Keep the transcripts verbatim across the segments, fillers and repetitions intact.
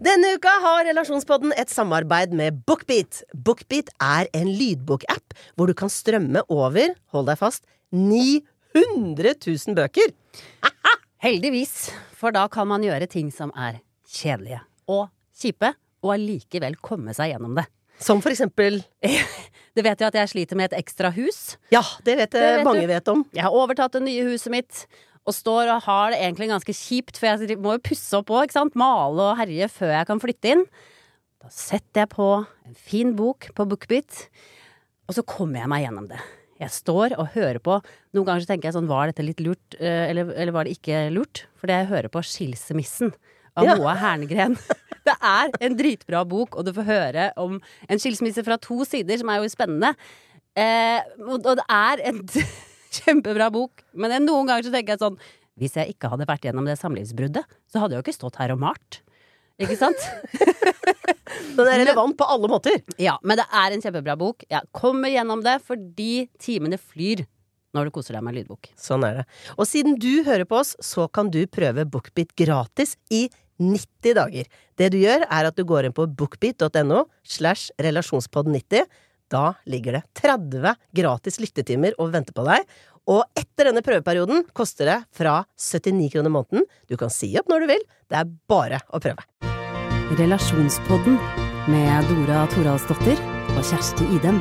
Denne uka har Relasjonspodden et samarbeid med BookBeat. BookBeat er en lydbokapp hvor du kan strømme over, hold deg fast, ni hundre tusen bøker. Heldigvis, for da kan man gjøre ting som er kjedelige og kjipe, og allikevel komme seg gjennom det. Som for eksempel... Det vet jeg at jeg sliter med et ekstra hus. Ja, det vet, det vet mange du. vet om. Jeg har overtatt det nye huset mitt, og står og har det egentlig ganske kjipt, for jeg må jo pusse opp også, ikke sant? Male og herje før jeg kan flytte inn. Da setter jeg på en fin bok på BookBeat, og så kommer jeg meg gjennom det. Jeg står og hører på, noen ganger så tenker jeg sånn, var dette litt lurt, eller, eller var det ikke lurt? Fordi jeg hører på Skilsmissen av ja. Moa Hernegren. Det er en dritbra bok, og du får høre om en skilsmisse fra to sider, som er jo spennende. Eh, og det er en kjempebra bok, men noen ganger så tenker jeg sånn, hvis jeg ikke hadde vært gjennom det samlivsbruddet, så hadde jeg jo ikke stått her og malt. Ikke sant? Den er relevant på alle måter. Ja, men det er en kjempebra bok. Jeg kommer gjennom det fordi timene flyr når du koser deg med lydbok. Sånn er det. Og siden du hører på oss, så kan du prøve BookBeat gratis i nitti dager. Det du gjør er at du går inn på bookbeat.no slash relasjonspodd nitti. Da ligger det tretti gratis lyttetimer og venter på deg. Og etter denne prøveperioden koster det fra syttini kroner måneden. Du kan si opp når du vil. Det er bare å prøve. Relasjonspodden med Dora Toralsdottir og Kjersti Idem.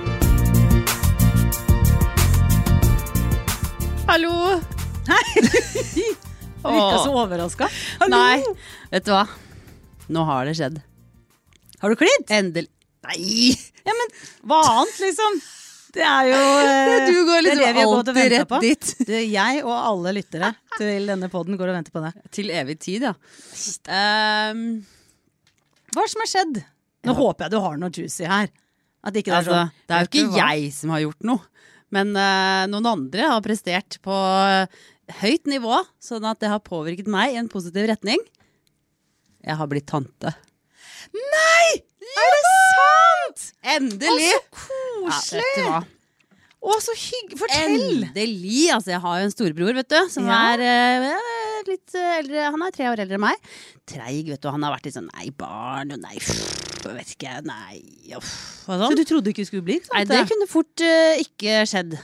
Hallo! Hei! Du virker så overrasket. Nei, vet du hva? Nå har det skjedd. Har du klidd? Endelig. Nei! Ja, men hva annet liksom? Det er jo eh, Du går liksom det er det alltid rett dit. Du, jeg og alle lyttere til denne podden går og venter på det. Til evig tid, ja. Um, hva som har skjedd? Nå ja. Håper jeg du har noe juicy her. At ikke det, er altså, sånn, det er jo ikke jeg som har gjort noe. Men uh, noen andre har prestert på høyt nivå, sånn at det har påvirket meg i en positiv retning. Jeg har blitt tante. Nei! Er det sant? Endelig! Å, så koselig! Ja, vet du hva? Å, så hyggelig. Fortell! Endelig! Altså, jeg har jo en storebror, vet du, som ja. er uh, litt eldre. Han er tre år eldre enn meg. Treig, vet du. Han har vært litt sånn, nei, barn, og nei, pff, vet ikke, nei, uff, og sånn. Så du trodde ikke skulle bli sant? Nei, det kunne fort uh, ikke skjedd.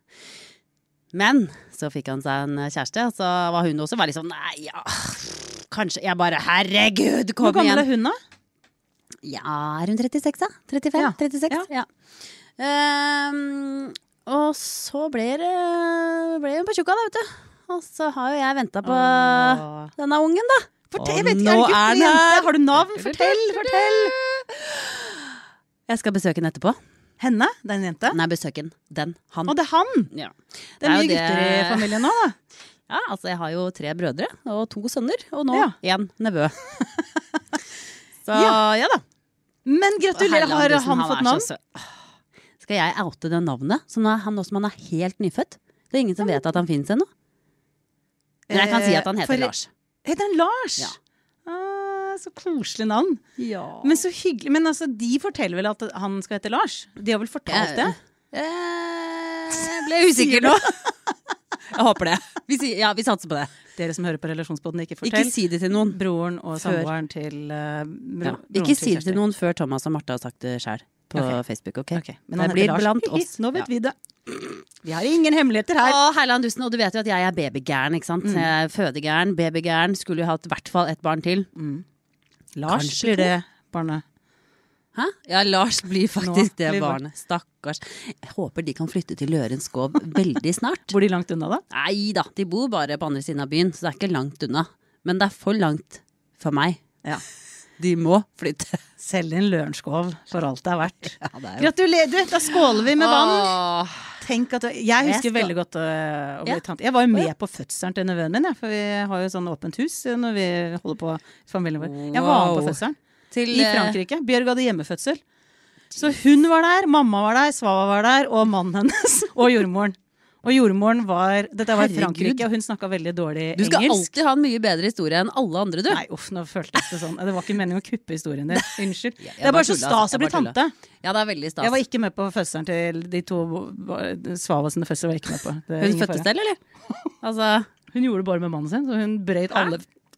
Men så fikk han seg en kjæreste, og så var hun også veldig sånn, nei, ja, kanskje, jeg bare, herregud, kom igjen. Hvor gammel er hun da? Ja, er hun trettiseks da? trettifem, ja. trettiseks, ja. ja. Um, og så ble, det, ble hun på tjukka da, vet du. Og så har jo jeg ventet på Åh. Denne ungen da. Fortell, vet ikke, er det gutt eller jente? Har du navn? Fortell, fortell. Jeg skal besøke henne etterpå. Henne? Den jente? Nei, besøken. Den. Han. Å, det er han? Ja. Det er, det er mye gutter det... i familien nå da. Ja, altså jeg har jo tre brødre og to sønner, og nå ja. en nevø. Så ja. ja da. Men gratulerer, har han, han fått navn? Så... Skal jeg oute det navnet? Så nå er han også, man er helt nyfødt. Det er ingen som vet at han finnes ennå. Men jeg kan si at han heter For... Lars. Heter han Lars? Ja. Ah, så koselig navn. Ja. Men så hyggelig. Men altså, de forteller vel at han skal hete Lars? De har vel fortalt jeg, det? Jeg ble usikker nå. Jeg håper det. Vi, sier, ja, vi satser på det. Dere som hører på Relasjonspodden, ikke fortell. Ikke si det til noen. Broren og samboeren til... Uh, bro, ja. Ikke si det til noen før Thomas og Martha har sagt det selv på okay. Facebook, ok? okay. Men det blir blant oss. Nå vet ja. vi det. Vi har ingen hemmeligheter her. Å, Heiland Dusten, og du vet jo at jeg er babygæren, ikke sant? Mm. Jeg er fødegæren, babygæren, skulle jo hatt i hvert fall et barn til. Mm. Lars Kanskje blir det barnet. Hæ? Ja, Lars blir faktisk Nå, det blir barnet. Stakkars. Jeg håper de kan flytte til Lørenskov veldig snart. Bor de langt unna da? Nei da, de bor bare på andre siden av byen, så det er ikke langt unna. Men det er for langt for meg. Ja. De må flytte. Selv en Lørenskov for alt det er verdt. Ja, det er jo... Gratulerer, du, da skåler vi med vann. Åh. Tenk at du, jeg husker jeg veldig godt å, å bli ja. tante. Jeg var jo med på fødselen til nevøen min, ja, for vi har jo sånn åpent hus når vi holder på familien vår. Jeg var med på fødselen til, i Frankrike. Bjørg hadde hjemmefødsel. Så hun var der, mamma var der, Svava var der, og mannen hennes, og jordmoren. Og jordmoren var, dette var i Frankrike, og hun snakket veldig dårlig engelsk. Du skal engelsk. Alltid ha en mye bedre historie enn alle andre, du. Nei, uff, nå føltes det sånn. Det var ikke meningen å kuppe historien din. Unnskyld. Ja, det er bare så stas å bli tante. Ja, det er veldig stas. Jeg var ikke med på fødselen til de to Svava sine fødsel var jeg ikke med på. Hun fødtes selv, eller? Altså, hun gjorde det bare med mannen sin, så hun brøt alle...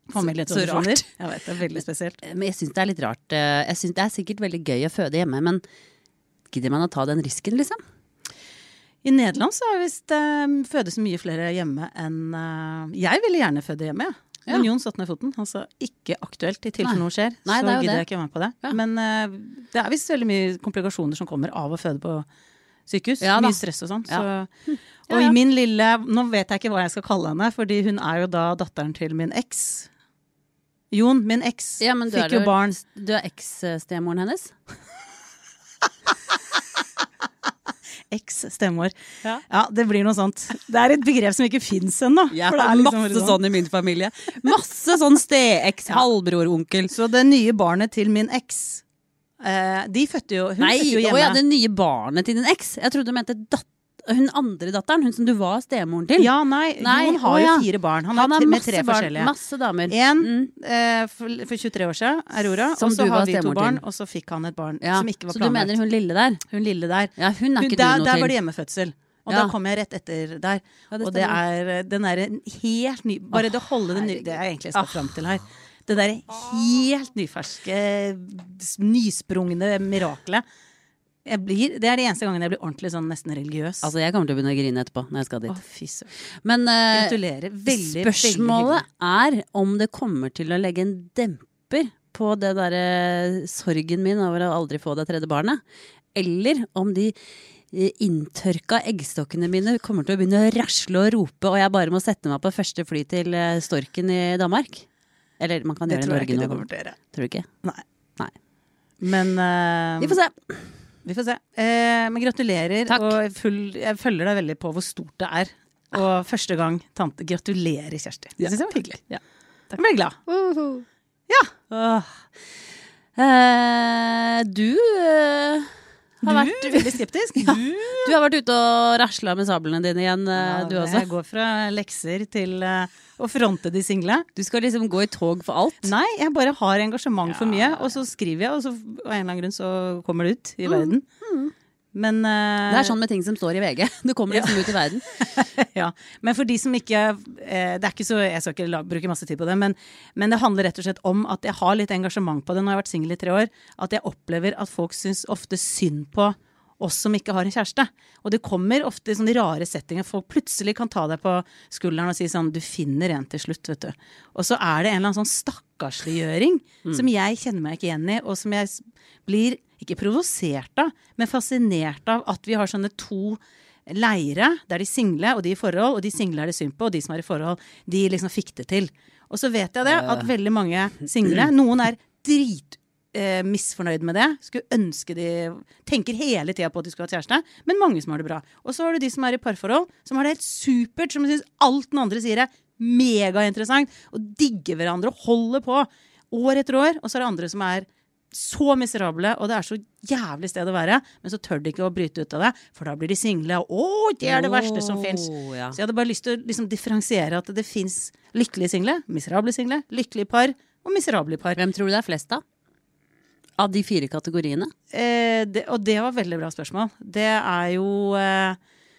familietradisjoner. Så rart. Jeg vet, det er veldig spesielt. Men jeg synes det er litt rart. Jeg synes det er sikkert veldig gøy å føde hjemme, men gidder man å ta den risken, liksom? I Nederland så er visst uh, fødes mye flere hjemme enn uh, jeg ville gjerne føde hjemme, ja. Ja. Men Jon satt ned foten, han sa ikke aktuelt i tilfelle noe skjer, Nei, så gidder det. jeg ikke være med på det. Ja. Men uh, det er visst veldig mye komplikasjoner som kommer av å føde på sykehus, ja, mye stress og sånn. Ja. Så, og i min lille, nå vet jeg ikke hva jeg skal kalle henne, fordi hun er jo da datteren til min eks. Jon, min eks, ja, fikk jo barn. Du er eks-stemoren hennes? Eks-stemor. Ja. Ja, det blir noe sånt. Det er et begrep som ikke finnes ennå. Jeg har liksom masse sånn i min familie. Masse sånn ste-eks, ja. Halvbror, onkel. Så det nye barnet til min eks, eh, de fødte jo, hun Nei, fødte jo hjemme. Nei, ja, det nye barnet til din eks. Jeg trodde du mente datt hun andre datteren, hun som du var stemoren til. Ja, nei, nei Jon har å, ja. jo fire barn. Han, Han har med tre barn, forskjellige. Masse damer. En mm. eh, for, for tjuetre år siden, Aurora, og så har vi to barn, og så fikk han et barn ja. som ikke var planlagt. Så planlagt. du mener hun lille der? Hun lille der. Ja, hun er ikke hun, der, du noe der til. var det hjemmefødsel. Og ja. da kom jeg rett etter der. Ja, det og det er, den er helt ny, bare oh, det å holde det ny, det er egentlig jeg skal oh. fram til her. Det der helt nyferske, nysprungne miraklet. Jeg blir, det er de eneste gangen jeg blir ordentlig sånn nesten religiøs. Altså jeg kommer til å begynne å grine etterpå når jeg skal dit. Å, fy søren. Men uh, gratulerer. Veldig, spørsmålet veldig er om det kommer til å legge en demper på det der uh, sorgen min over å aldri få det tredje barnet. Eller om de uh, inntørka eggstokkene mine kommer til å begynne å rasle og rope, og jeg bare må sette meg på første fly til uh, Storken i Danmark. Eller man kan det gjøre det i Norge nå. Det tror du ikke? Nei. Nei. Men uh, vi får se. Vi får se. Eh, men gratulerer, Takk. og full, jeg følger deg veldig på hvor stort det er. Og første gang tante gratulerer, Kjersti. Det ja. synes jeg var hyggelig. Ja. Jeg ble glad. Uh-huh. Ja. Uh. Eh, du uh, har du vært er veldig skeptisk. Ja. Du. du har vært ute og rasla med sablene dine igjen, uh, ja, du også. Jeg går fra lekser til uh, å fronte de single. Du skal liksom gå i tog for alt? Nei, jeg bare har engasjement ja. for mye, og så skriver jeg, og så av en eller annen grunn så kommer det ut i mm. verden. Mm. Men, uh, det er sånn med ting som står i V G. Det kommer liksom ja. ut i verden. Ja, men for de som ikke eh, det er ikke så, jeg skal ikke la, bruke masse tid på det, men, men det handler rett og slett om at jeg har litt engasjement på det når jeg har vært single i tre år, at jeg opplever at folk synes ofte synd på oss som ikke har en kjæreste. Og det kommer ofte i sånne rare settinger. Folk plutselig kan ta deg på skulderen og si sånn, du finner en til slutt, vet du. Og så er det en eller annen sånn stakkarsliggjøring mm. som jeg kjenner meg ikke igjen i, og som jeg blir ikke provosert av, men fascinert av at vi har sånne to leire, der de single og de i forhold, og de single er det synd på, og de som er i forhold, de liksom fikk det til. Og så vet jeg det, at veldig mange single, noen er drit Eh, misfornøyd med det, skulle ønske de tenker hele tiden på at de skulle ha kjæreste, men mange som har det bra. Og så har du de som er i parforhold, som har det helt supert, som synes alt den andre sier er mega interessant, og digger hverandre og holder på år etter år, og så er det andre som er så miserable, og det er så jævlig sted å være, men så tør de ikke å bryte ut av det, for da blir de single, og åh, det er det verste som finnes. Ja. Så jeg hadde bare lyst til å liksom differensiere at det finnes lykkelige single, miserable single, lykkelige par, og miserable par. Hvem tror du det er flest da? Av de fire kategoriene? Eh, det, og det var et veldig bra spørsmål. Det er jo eh...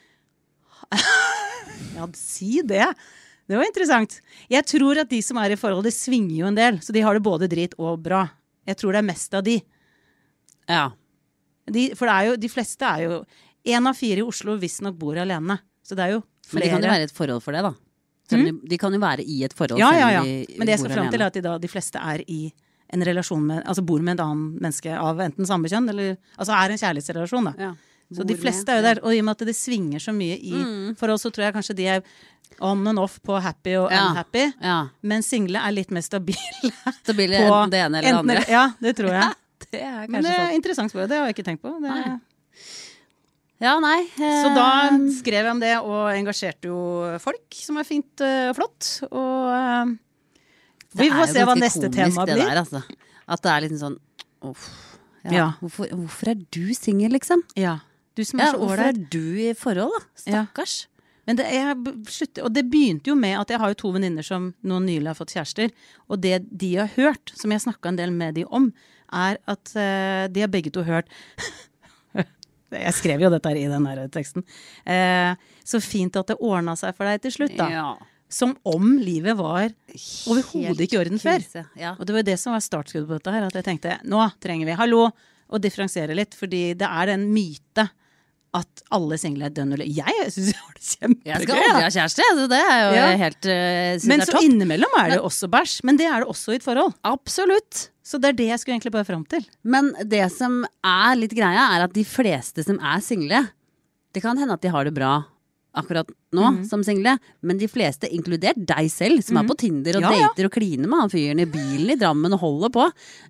Ja, si det. Det var interessant. Jeg tror at de som er i forhold, det svinger jo en del, så de har det både drit og bra. Jeg tror det er mest av de. Ja. De, for det er jo, de fleste er jo en av fire i Oslo visst nok bor alene. Så det er jo flere. Men de kan jo være i et forhold for det da. Mm? De, de kan jo være i et forhold. Ja, ja, ja. De men det jeg skal frem til er at de, da, de fleste er i en relasjon med, altså bor med en annen menneske av enten samme kjønn, eller, altså er en kjærlighetsrelasjon da. Ja, så de fleste er jo der, og i og med at det svinger så mye i mm. forhold, så tror jeg kanskje de er on and off på happy og ja. unhappy, ja. men single er litt mer stabile. Stabile på enten det ene eller det andre. Ja, det tror jeg. Det er men det er interessant spørsmål, det har jeg ikke tenkt på. Det nei. Ja, nei. Så da skrev jeg om det, og engasjerte jo folk, som er fint og flott, og vi får se hva neste tema blir. Der, altså. At det er litt sånn uff, ja. Ja. Hvorfor, hvorfor er du single, liksom? Ja, du som er ja, så hvorfor er du i forhold, da? Stakkars. Ja. Men det, er, slutt, og det begynte jo med at jeg har jo to venninner som noen nylig har fått kjærester, og det de har hørt, som jeg snakket en del med de om, er at uh, de har begge to hørt jeg skrev jo dette her i den der teksten uh, så fint at det ordnet seg for deg til slutt da. Ja. som om livet var overhodet ikke i orden før. Krise, ja. Og det var det som var startskuddet på dette her, at jeg tenkte, nå trenger vi, hallo, å differensiere litt, fordi det er en myte at alle single er dønn eller jeg synes jeg har det kjempegøy. Jeg skal aldri ha kjæreste, så det er jo Ja. helt uh, Men så innimellom er det jo også bæsj, men det er det også i et forhold. Absolutt. Så det er det jeg skulle egentlig bare fram til. Men det som er litt greia, er at de fleste som er single, det kan hende at de har det bra akkurat nå Mhm. som single, men de fleste, inkludert deg selv, som er på Tinder og Ja, ja. dater og kliner med han fyren i bilen i Drammen og holder på,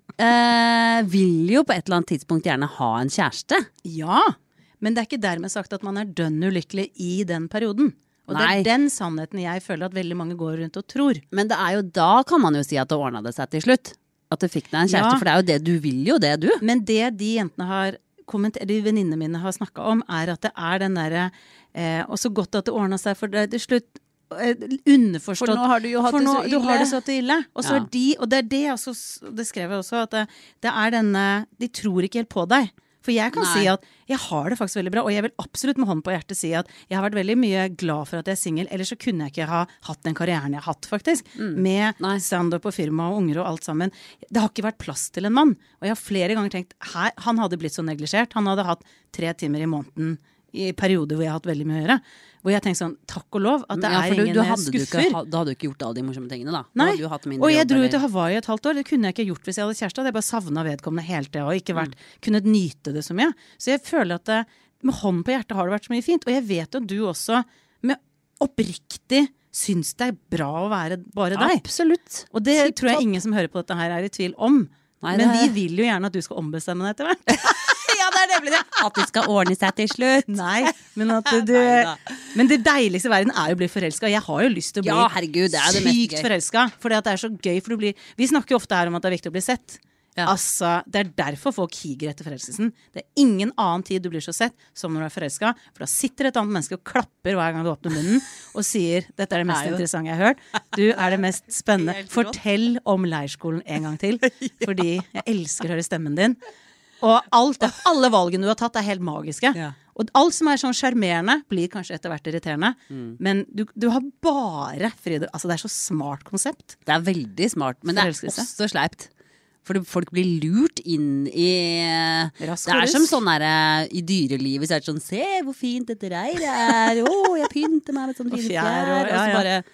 eh, vil jo på et eller annet tidspunkt gjerne ha en kjæreste. Ja, men det er ikke dermed sagt at man er dønn ulykkelig i den perioden. Og Nei. det er den sannheten jeg føler at veldig mange går rundt og tror. Men det er jo da kan man jo si at det ordnet det seg til slutt. At du fikk deg en kjæreste, Ja. for det er jo det du vil jo det, du. Men det de jentene har kommentert, de venninnene mine har snakket om, er at det er den derre eh, og så godt at det ordnet seg for deg til slutt. eh, Underforstått. For nå har du jo hatt For det nå, så du har ille. det så til ille. Og så Ja. er de, og det er det også, det skrev jeg også, at det, det er denne, de tror ikke helt på deg. For jeg kan Nei. si at jeg har det faktisk veldig bra, og jeg vil absolutt med hånden på hjertet si at jeg har vært veldig mye glad for at jeg er single, ellers så kunne jeg ikke ha hatt den karrieren jeg har hatt, faktisk. Med Nei. stand-up og firma og unger og alt sammen. Det har ikke vært plass til en mann. Og jeg har flere ganger tenkt, her, han hadde blitt så neglisjert. Han hadde hatt tre timer i måneden i perioder hvor jeg har hatt veldig mye å gjøre. Hvor jeg tenkte sånn, takk og lov, at det Ja, er for du, ingen du jeg hadde du skuffer. ikke, ha- da hadde du ikke gjort alle de morsomme tingene, da. Da Nei, hadde du hatt mindre og jeg jobb, dro jo eller- til Hawaii et halvt år. Det kunne jeg ikke gjort hvis jeg hadde kjæreste. Hadde jeg bare savnet vedkommende hele tida og ikke vært, kunnet nyte det så mye. Så jeg føler at det, med hånden på hjertet har det vært så mye fint. Og jeg vet at du også med oppriktig syns det er bra å være bare deg. Absolutt. Og det Tipp tror jeg topp. ingen som hører på dette her er i tvil om. Nei, Men det- vi vil jo gjerne at du skal ombestemme deg etter hvert. Ja, det er nemlig det! At det skal ordne seg til slutt. Nei, men at du Neida. Men det deiligste i verden er jo å bli forelska. Jeg har jo lyst til å bli Ja, herregud, det er det mest sykt gøy. forelska. For det er så gøy. For du blir, vi snakker jo ofte her om at det er viktig å bli sett. Ja. Altså, Det er derfor folk higer etter forelskelsen. Det er ingen annen tid du blir så sett som når du er forelska. For da sitter et annet menneske og klapper hver gang du åpner munnen og sier 'dette er det mest Det er jo- interessante jeg har hørt'. Du er det mest spennende. Fortell om leirskolen en gang til. Fordi jeg elsker å høre stemmen din. Og alt, alle valgene du har tatt er helt magiske. Ja. Og alt som er sånn sjarmerende, blir kanskje etter hvert irriterende. Men du, du har bare Fride. Altså, det er så smart konsept. Det er veldig smart, men det er Forelskelse. også sleipt. For det- folk blir lurt inn i Rask Det og er rusk. som sånn der, i dyrelivet så er det sånn 'se hvor fint dette reiret er', 'å, jeg pynter meg med sånn Og fine fjær, fjær', og- og ja, så ja. bare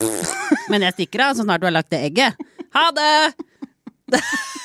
Men jeg stikker av så snart du har lagt det egget. Ha det! Det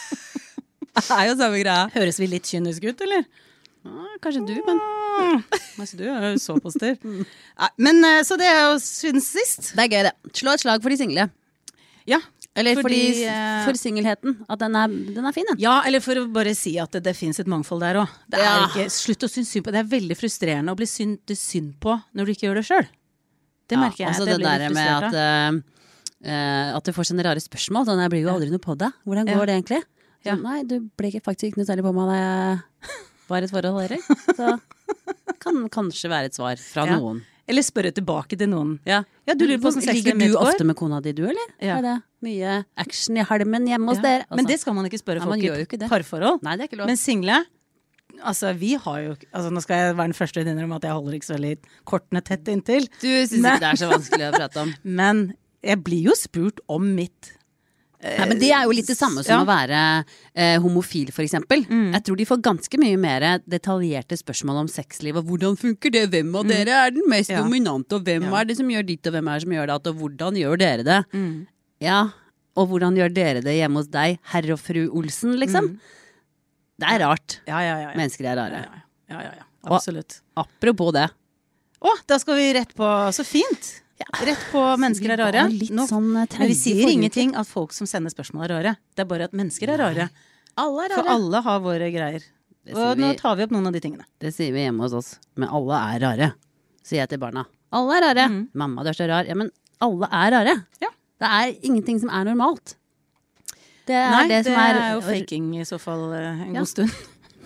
er jo samme greia. Høres vi litt kyniske ut, eller? Ja, kanskje du, men Altså, du er jo så positiv. Nei, men eh, så det er jo siden sist. det er gøy, det. Slå et slag for de single. Ja. Eller Fordi, fordi, eh, for singelheten. At den er, den er fin, den. Ja, eller for å bare si at det, det finnes et mangfold der òg. Ja. Slutt å synes synd på. Det er veldig frustrerende å bli synd, synd på når du ikke gjør det sjøl. Det merker jeg. Altså at det jeg blir der litt med frustrert at, av. eh, eh, at du får sånne rare spørsmål. Sånn, jeg blir jo aldri noe på deg. Hvordan går Ja. det egentlig? Så, Ja. Nei, du ble ikke faktisk ikke noe særlig på meg da jeg var i et forhold heller. Så kan kanskje være et svar fra Ja. noen. Eller spørre tilbake til noen. Ja. Ja, du lurer på hvordan Ligger sexlivet mitt du går? ofte med kona di, du, eller? Ja. Er det mye action i halmen hjemme hos Ja. dere? Men Altså, det skal man ikke spørre Nei, man folk gjør jo i ikke det. parforhold. Nei, det er ikke lov. Men single, altså vi har jo altså Nå skal jeg være den første til å innrømme at jeg holder ikke så veldig kortene tett inntil. du syns Nei. ikke det er så vanskelig å prate om? Men jeg blir jo spurt om mitt Nei, men Det er jo litt det samme som Ja. å være eh, homofil, for eksempel. Mm. Jeg tror de får ganske mye mer detaljerte spørsmål om sexliv. Og hvordan funker det? Hvem av dere er den mest Mm. Ja. dominante? Og hvem Ja. er det som gjør ditt, og hvem er det som gjør det? Og hvordan gjør dere det? Mm. Ja, og hvordan gjør dere det hjemme hos deg, herr og fru Olsen, liksom? Det er rart. Ja, ja, ja. ja. Mennesker er ja, rare. ja, ja, ja, ja. Absolutt. Apropos det. Å, da skal vi rett på Så fint! Rett på mennesker er rare. Litt Nå, sånn men treige vi sier forrige ingenting at folk som sender spørsmål er rare. Det er bare at mennesker er rare. Alle er For rare. alle har våre greier. Det Og sier nå vi- tar vi opp noen av de tingene. Det sier vi hjemme hos oss. Men alle er rare, sier jeg til barna. Alle er rare. Mhm. Mamma, du er så rar. Ja, men alle er rare. Ja. Det er ingenting som er normalt. Det er Nei, det, det, som er, er jo faking i så fall eh, en Ja. god stund.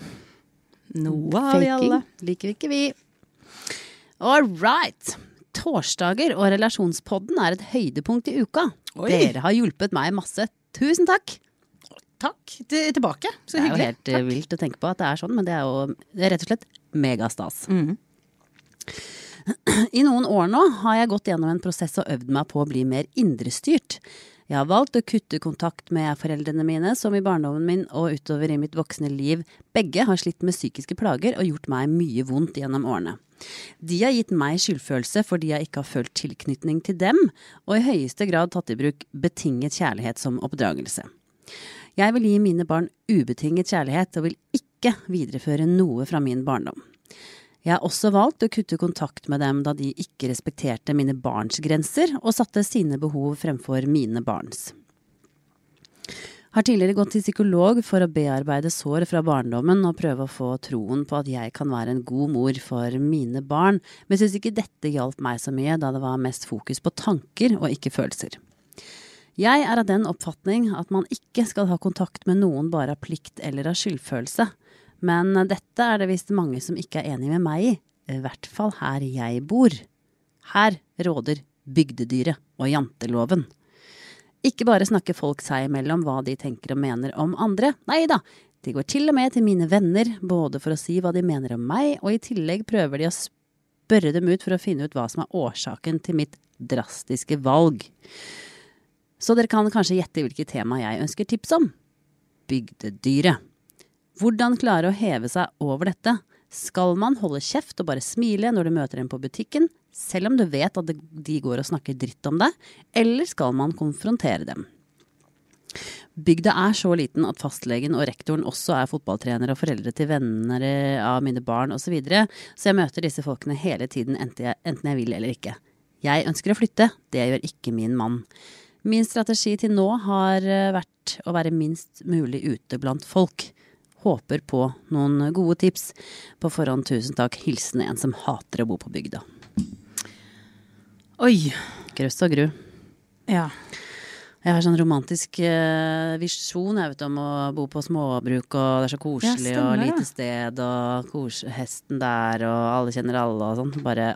Noe har vi alle. Faking liker ikke vi. All right. Torsdager og relasjonspodden er et høydepunkt i uka. Oi. Dere har hjulpet meg masse. Tusen takk. Takk. Til, tilbake. Så Det er jo hyggelig. helt eh, vilt å tenke på at det er sånn, men det er jo det er rett og slett megastas. Mhm. I noen år nå har jeg gått gjennom en prosess og øvd meg på å bli mer indrestyrt. Jeg har valgt å kutte kontakt med foreldrene mine, som i barndommen min og utover i mitt voksne liv begge har slitt med psykiske plager og gjort meg mye vondt gjennom årene. De har gitt meg skyldfølelse fordi jeg ikke har følt tilknytning til dem, og i høyeste grad tatt i bruk betinget kjærlighet som oppdragelse. Jeg vil gi mine barn ubetinget kjærlighet og vil ikke videreføre noe fra min barndom. Jeg har også valgt å kutte kontakt med dem da de ikke respekterte mine barns grenser og satte sine behov fremfor mine barns. Har tidligere gått til psykolog for å bearbeide sår fra barndommen og prøve å få troen på at jeg kan være en god mor for mine barn, men synes ikke dette hjalp meg så mye da det var mest fokus på tanker og ikke følelser. Jeg er av den oppfatning at man ikke skal ha kontakt med noen bare av plikt eller av skyldfølelse. Men dette er det visst mange som ikke er enig med meg i, i hvert fall her jeg bor. Her råder bygdedyret og janteloven. Ikke bare snakker folk seg imellom hva de tenker og mener om andre, nei da, de går til og med til mine venner, både for å si hva de mener om meg, og i tillegg prøver de å spørre dem ut for å finne ut hva som er årsaken til mitt drastiske valg. Så dere kan kanskje gjette hvilket tema jeg ønsker tips om. Bygdedyret. Hvordan klare å heve seg over dette? Skal man holde kjeft og bare smile når du møter dem på butikken, selv om du vet at de går og snakker dritt om deg, eller skal man konfrontere dem? Bygda er så liten at fastlegen og rektoren også er fotballtrener og foreldre til venner av mine barn og så videre, så jeg møter disse folkene hele tiden enten jeg, enten jeg vil eller ikke. Jeg ønsker å flytte, det gjør ikke min mann. Min strategi til nå har vært å være minst mulig ute blant folk. Håper på noen gode tips. På forhånd tusen takk, hilsen en som hater å bo på bygda. Oi. Grøss og gru. Ja. Jeg har sånn romantisk eh, visjon jeg vet om å bo på småbruk, og det er så koselig, ja, og lite sted, og kos, hesten der, og alle kjenner alle og sånn. Bare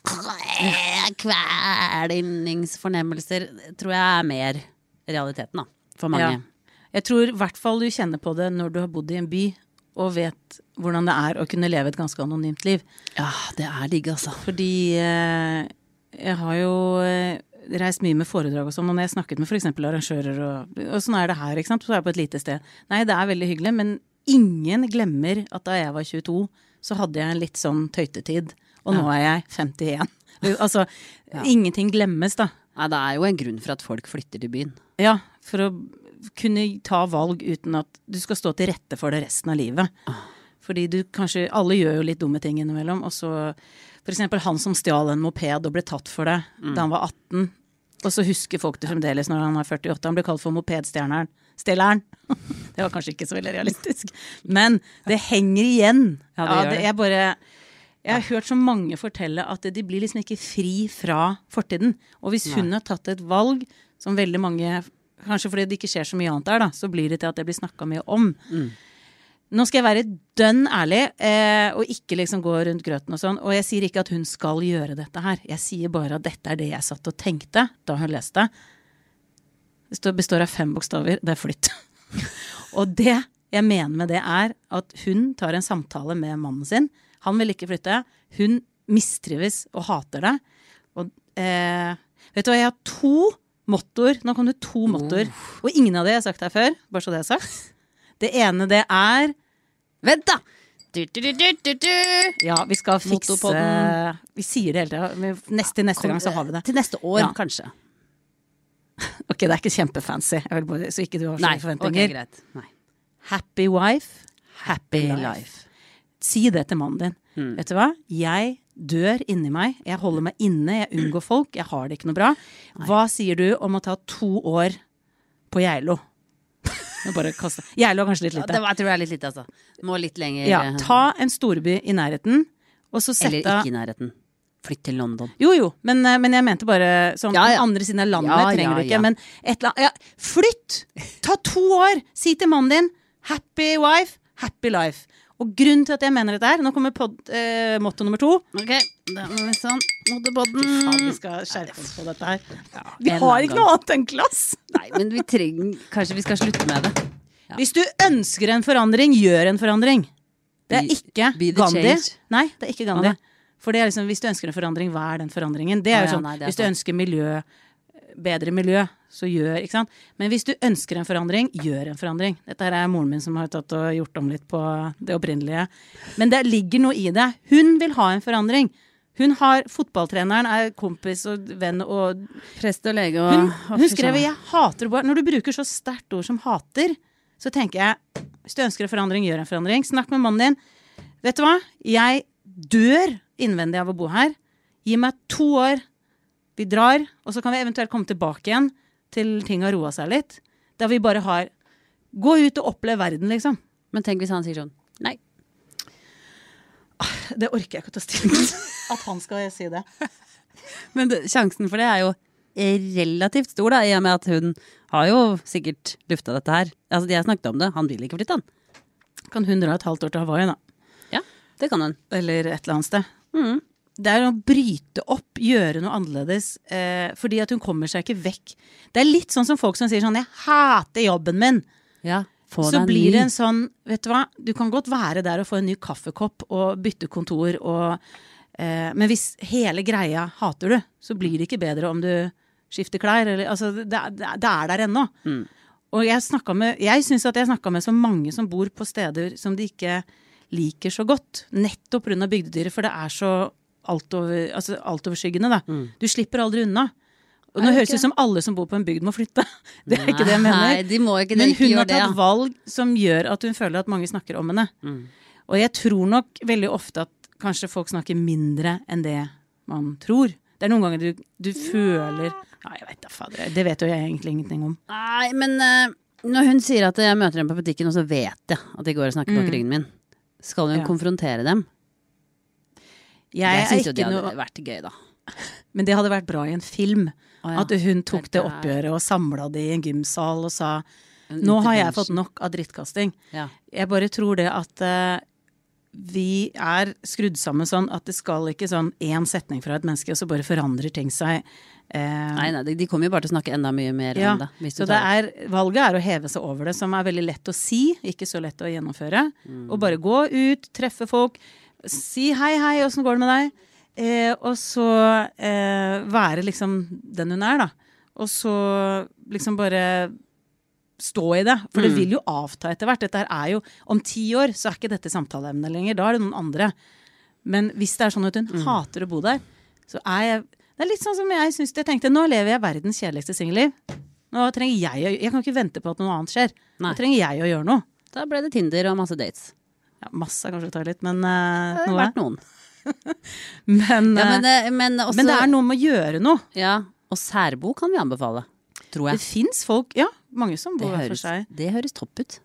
kvelinningsfornemmelser tror jeg er mer realiteten da, for mange. Ja. Jeg tror i hvert fall du kjenner på det når du har bodd i en by og vet hvordan det er å kunne leve et ganske anonymt liv. Ja, det er digg altså. Fordi eh, jeg har jo eh, reist mye med foredrag og sånn, og når jeg snakket med for eksempel arrangører, og, og sånn er det her, ikke sant? Så er jeg på et lite sted. Nei, det er veldig hyggelig, men ingen glemmer at da jeg var tjueto, så hadde jeg en litt sånn tøytetid, og ja. Nå er jeg femtien. Altså, ja. Ingenting glemmes da. Nei, det er jo en grunn for at folk flytter til byen. Ja, for å kunne ta valg uten at du skal stå til rette for det resten av livet. Ah. Fordi du kanskje, alle gjør jo litt dumme ting innimellom, og så, for eksempel han som stjal en moped og ble tatt for det mm. da han var atten, og så husker folk det fremdeles når han er førtiåtte, han ble kalt for mopedstjerneren, steleren. Det var kanskje ikke så veldig realistisk, men det henger igjen. Ja, det ja, det, jeg bare, jeg har hørt så mange fortelle at de blir liksom ikke fri fra fortiden, og hvis hun Nei. Har tatt et valg som veldig mange, kanskje fordi det ikke skjer så mye annet der da, så blir det til at det blir snakket mye om. Mm. Nå skal jeg være dønn ærlig, eh, og ikke liksom gå rundt grøten og sånn, og jeg sier ikke at hun skal gjøre dette her. Jeg sier bare at dette er det jeg satt og tenkte da hun leste. Det består av fem bokstaver, det er flytt. Og det jeg mener med det er at hun tar en samtale med mannen sin. Han vil ikke flytte. Hun mistrives og hater det. Og eh, vet du hva, jeg har to mottoer. Nå kom det to mottoer. Og ingen av det jeg har sagt her før, bare så det er sagt. Det ene det er Vent da! Du, du, du, du, du. Ja, vi skal fikse Vi sier det hele tiden. Neste, neste gang så har vi det. Til neste år, ja. Kanskje. Ok, det er ikke kjempefancy. Jeg vil bare, så ikke du har sånne forventninger. Nei, ok, greit. Nei. Happy wife, happy, happy life. life. Si det til mannen din. Hmm. Vet du hva? Jeg dør inni meg. Jeg holder meg inne. Jeg unngår folk. Jeg har det ikke noe bra. Hva Nei. Sier du om å ta to år på Geilo? Bare kaste. Geilo er kanskje litt lite. Ja, det, jeg tror det er litt lite, altså. Må litt lenger. Ja, ta en storby i nærheten, og så sette... Eller ikke i nærheten. Flytt til London. Jo, jo, men, men jeg mente bare sånn, ja, ja. På andre siden av landet ja, trenger ja, du ikke, ja. Men et eller annet, ja, flytt! Ta to år! Si til mannen din, happy wife, happy life. Og grunnen til at jeg mener dette her, nå kommer pod, eh, motto nummer to. Ok, da må vi sånn, mottopodden. Faen, vi skal skjerpe oss på dette her. Ja, vi har ikke noe annet enn klass. Nei, men vi trenger, kanskje vi skal slutte med det. Ja. Hvis du ønsker en forandring, gjør en forandring. Det er ikke Gandhi. Change. Nei, det er ikke Gandhi. For det er liksom, hvis du ønsker en forandring, hva er den forandringen? Det er jo ah, ja, sånn, nei, det er hvis du sånn. ønsker miljø, bedre miljø, så gjør, ikke sant? Men hvis du ønsker en forandring, gjør en forandring. Dette her er moren min som har tatt og gjort om litt på det opprinnelige. Men det ligger noe i det. Hun vil ha en forandring. Hun har, fotballtreneren er kompis og venn og... Prest og lege og... Hun, hun skrev, jeg hater det. Når du bruker så sterkt ord som hater, så tenker jeg, hvis du ønsker en forandring, gjør en forandring. Snakk med mannen din. Vet du hva? Jeg dør innvendig av å bo her. Gi meg to år. Vi drar, og så kan vi eventuelt komme tilbake igjen til ting har roet seg litt. Der vi bare har... Gå ut og oppleve verden, liksom. Men tenk hvis han sier sånn, nei. Det orker jeg ikke å ta stilling. At han skal si det. Men det, sjansen for det er jo relativt stor da, i og med at hun har jo sikkert lufta dette her. Altså, de har snakket om det. Han vil ikke flytte han. Kan hun dra et halvt år til Hawaii, da? Ja, det kan hun. Eller et eller annet sted. Mm. Det er å bryte opp, gjøre noe annerledes, eh, fordi at hun kommer seg ikke vekk. Det er litt sånn som folk som sier sånn, jeg hater jobben min. Ja, få Så deg blir ny. det en sånn, vet du hva, du kan godt være der og få en ny kaffekopp og bytte kontor, og, eh, men hvis hele greia hater du, så blir det ikke bedre om du skifter klær, eller, altså, det, det, det er der ennå. Mm. Og jeg snakket med, jeg synes at jeg snakket med så mange som bor på steder som de ikke liker så godt, nettopp på grunn av bygdedyret, for det er så altover, altså altoverskyggende da. Mm. Du slipper aldri unna. Og nå høres det ut som alle som bor på en bygd må flytte. Det er ikke det jeg mener. Nei, de må ikke det, Men ikke hun gjør har det, tatt ja. valg som gjør at hun føler at mange snakker om henne. Mm. Og jeg tror nok veldig ofte at kanskje folk snakker mindre enn det man tror. Det er noen ganger du, du føler... Ja, jeg vet da, fader. Det vet jo jeg egentlig ingenting om. Nei, men uh, når hun sier at jeg møter dem på butikken, og så vet jeg at de går og snakker bak Mm. ryggen min, skal hun Ja. konfrontere dem? Jeg, Jeg er synes jo ikke det hadde noe... vært gøy da. Men det hadde vært bra i en film. Å, ja. At hun tok det Det er- oppgjøret og samlet det i en gymsal og sa, En nå har jeg intervention. fått nok av drittkasting. Ja. Jeg bare tror det at eh, vi er skrudd sammen sånn at det skal ikke sånn en setning fra et menneske, og så bare forandrer ting seg. Eh, Nei, nei, de, de kommer jo bare til å snakke enda mye mer ja, enn det. Hvis du så det tar- er, valget er å heve seg over det, som er veldig lett å si, ikke så lett å gjennomføre. Mm. Og bare gå ut, treffe folk, si hei, hei, hvordan går det med deg? Eh, og så eh, være liksom den hun er, da. Og så liksom bare stå i det. For det Mm. vil jo avta etter hvert. Dette her er jo, om ti år så er ikke dette samtaleemne lenger. Da er det noen andre. Men hvis det er sånn at hun Mm. hater å bo der, så er jeg... Det er litt sånn som jeg synes, jeg tenkte, nå lever jeg verdens kjedeligste singelliv. Nå trenger jeg å, jeg kan ikke vente på at noe annet skjer. Nei. Nå trenger jeg å gjøre noe. Da ble det Tinder og masse dates. Ja, masse kanskje tar litt, men uh, Det har noe. vært noen. Men, Ja, men, eh, det, men, også, men det er noe med å gjøre noe. Ja, og særbo kan vi anbefale, tror Det jeg. finnes folk, ja, mange som Det bor hver for høres, seg. det høres topp ut.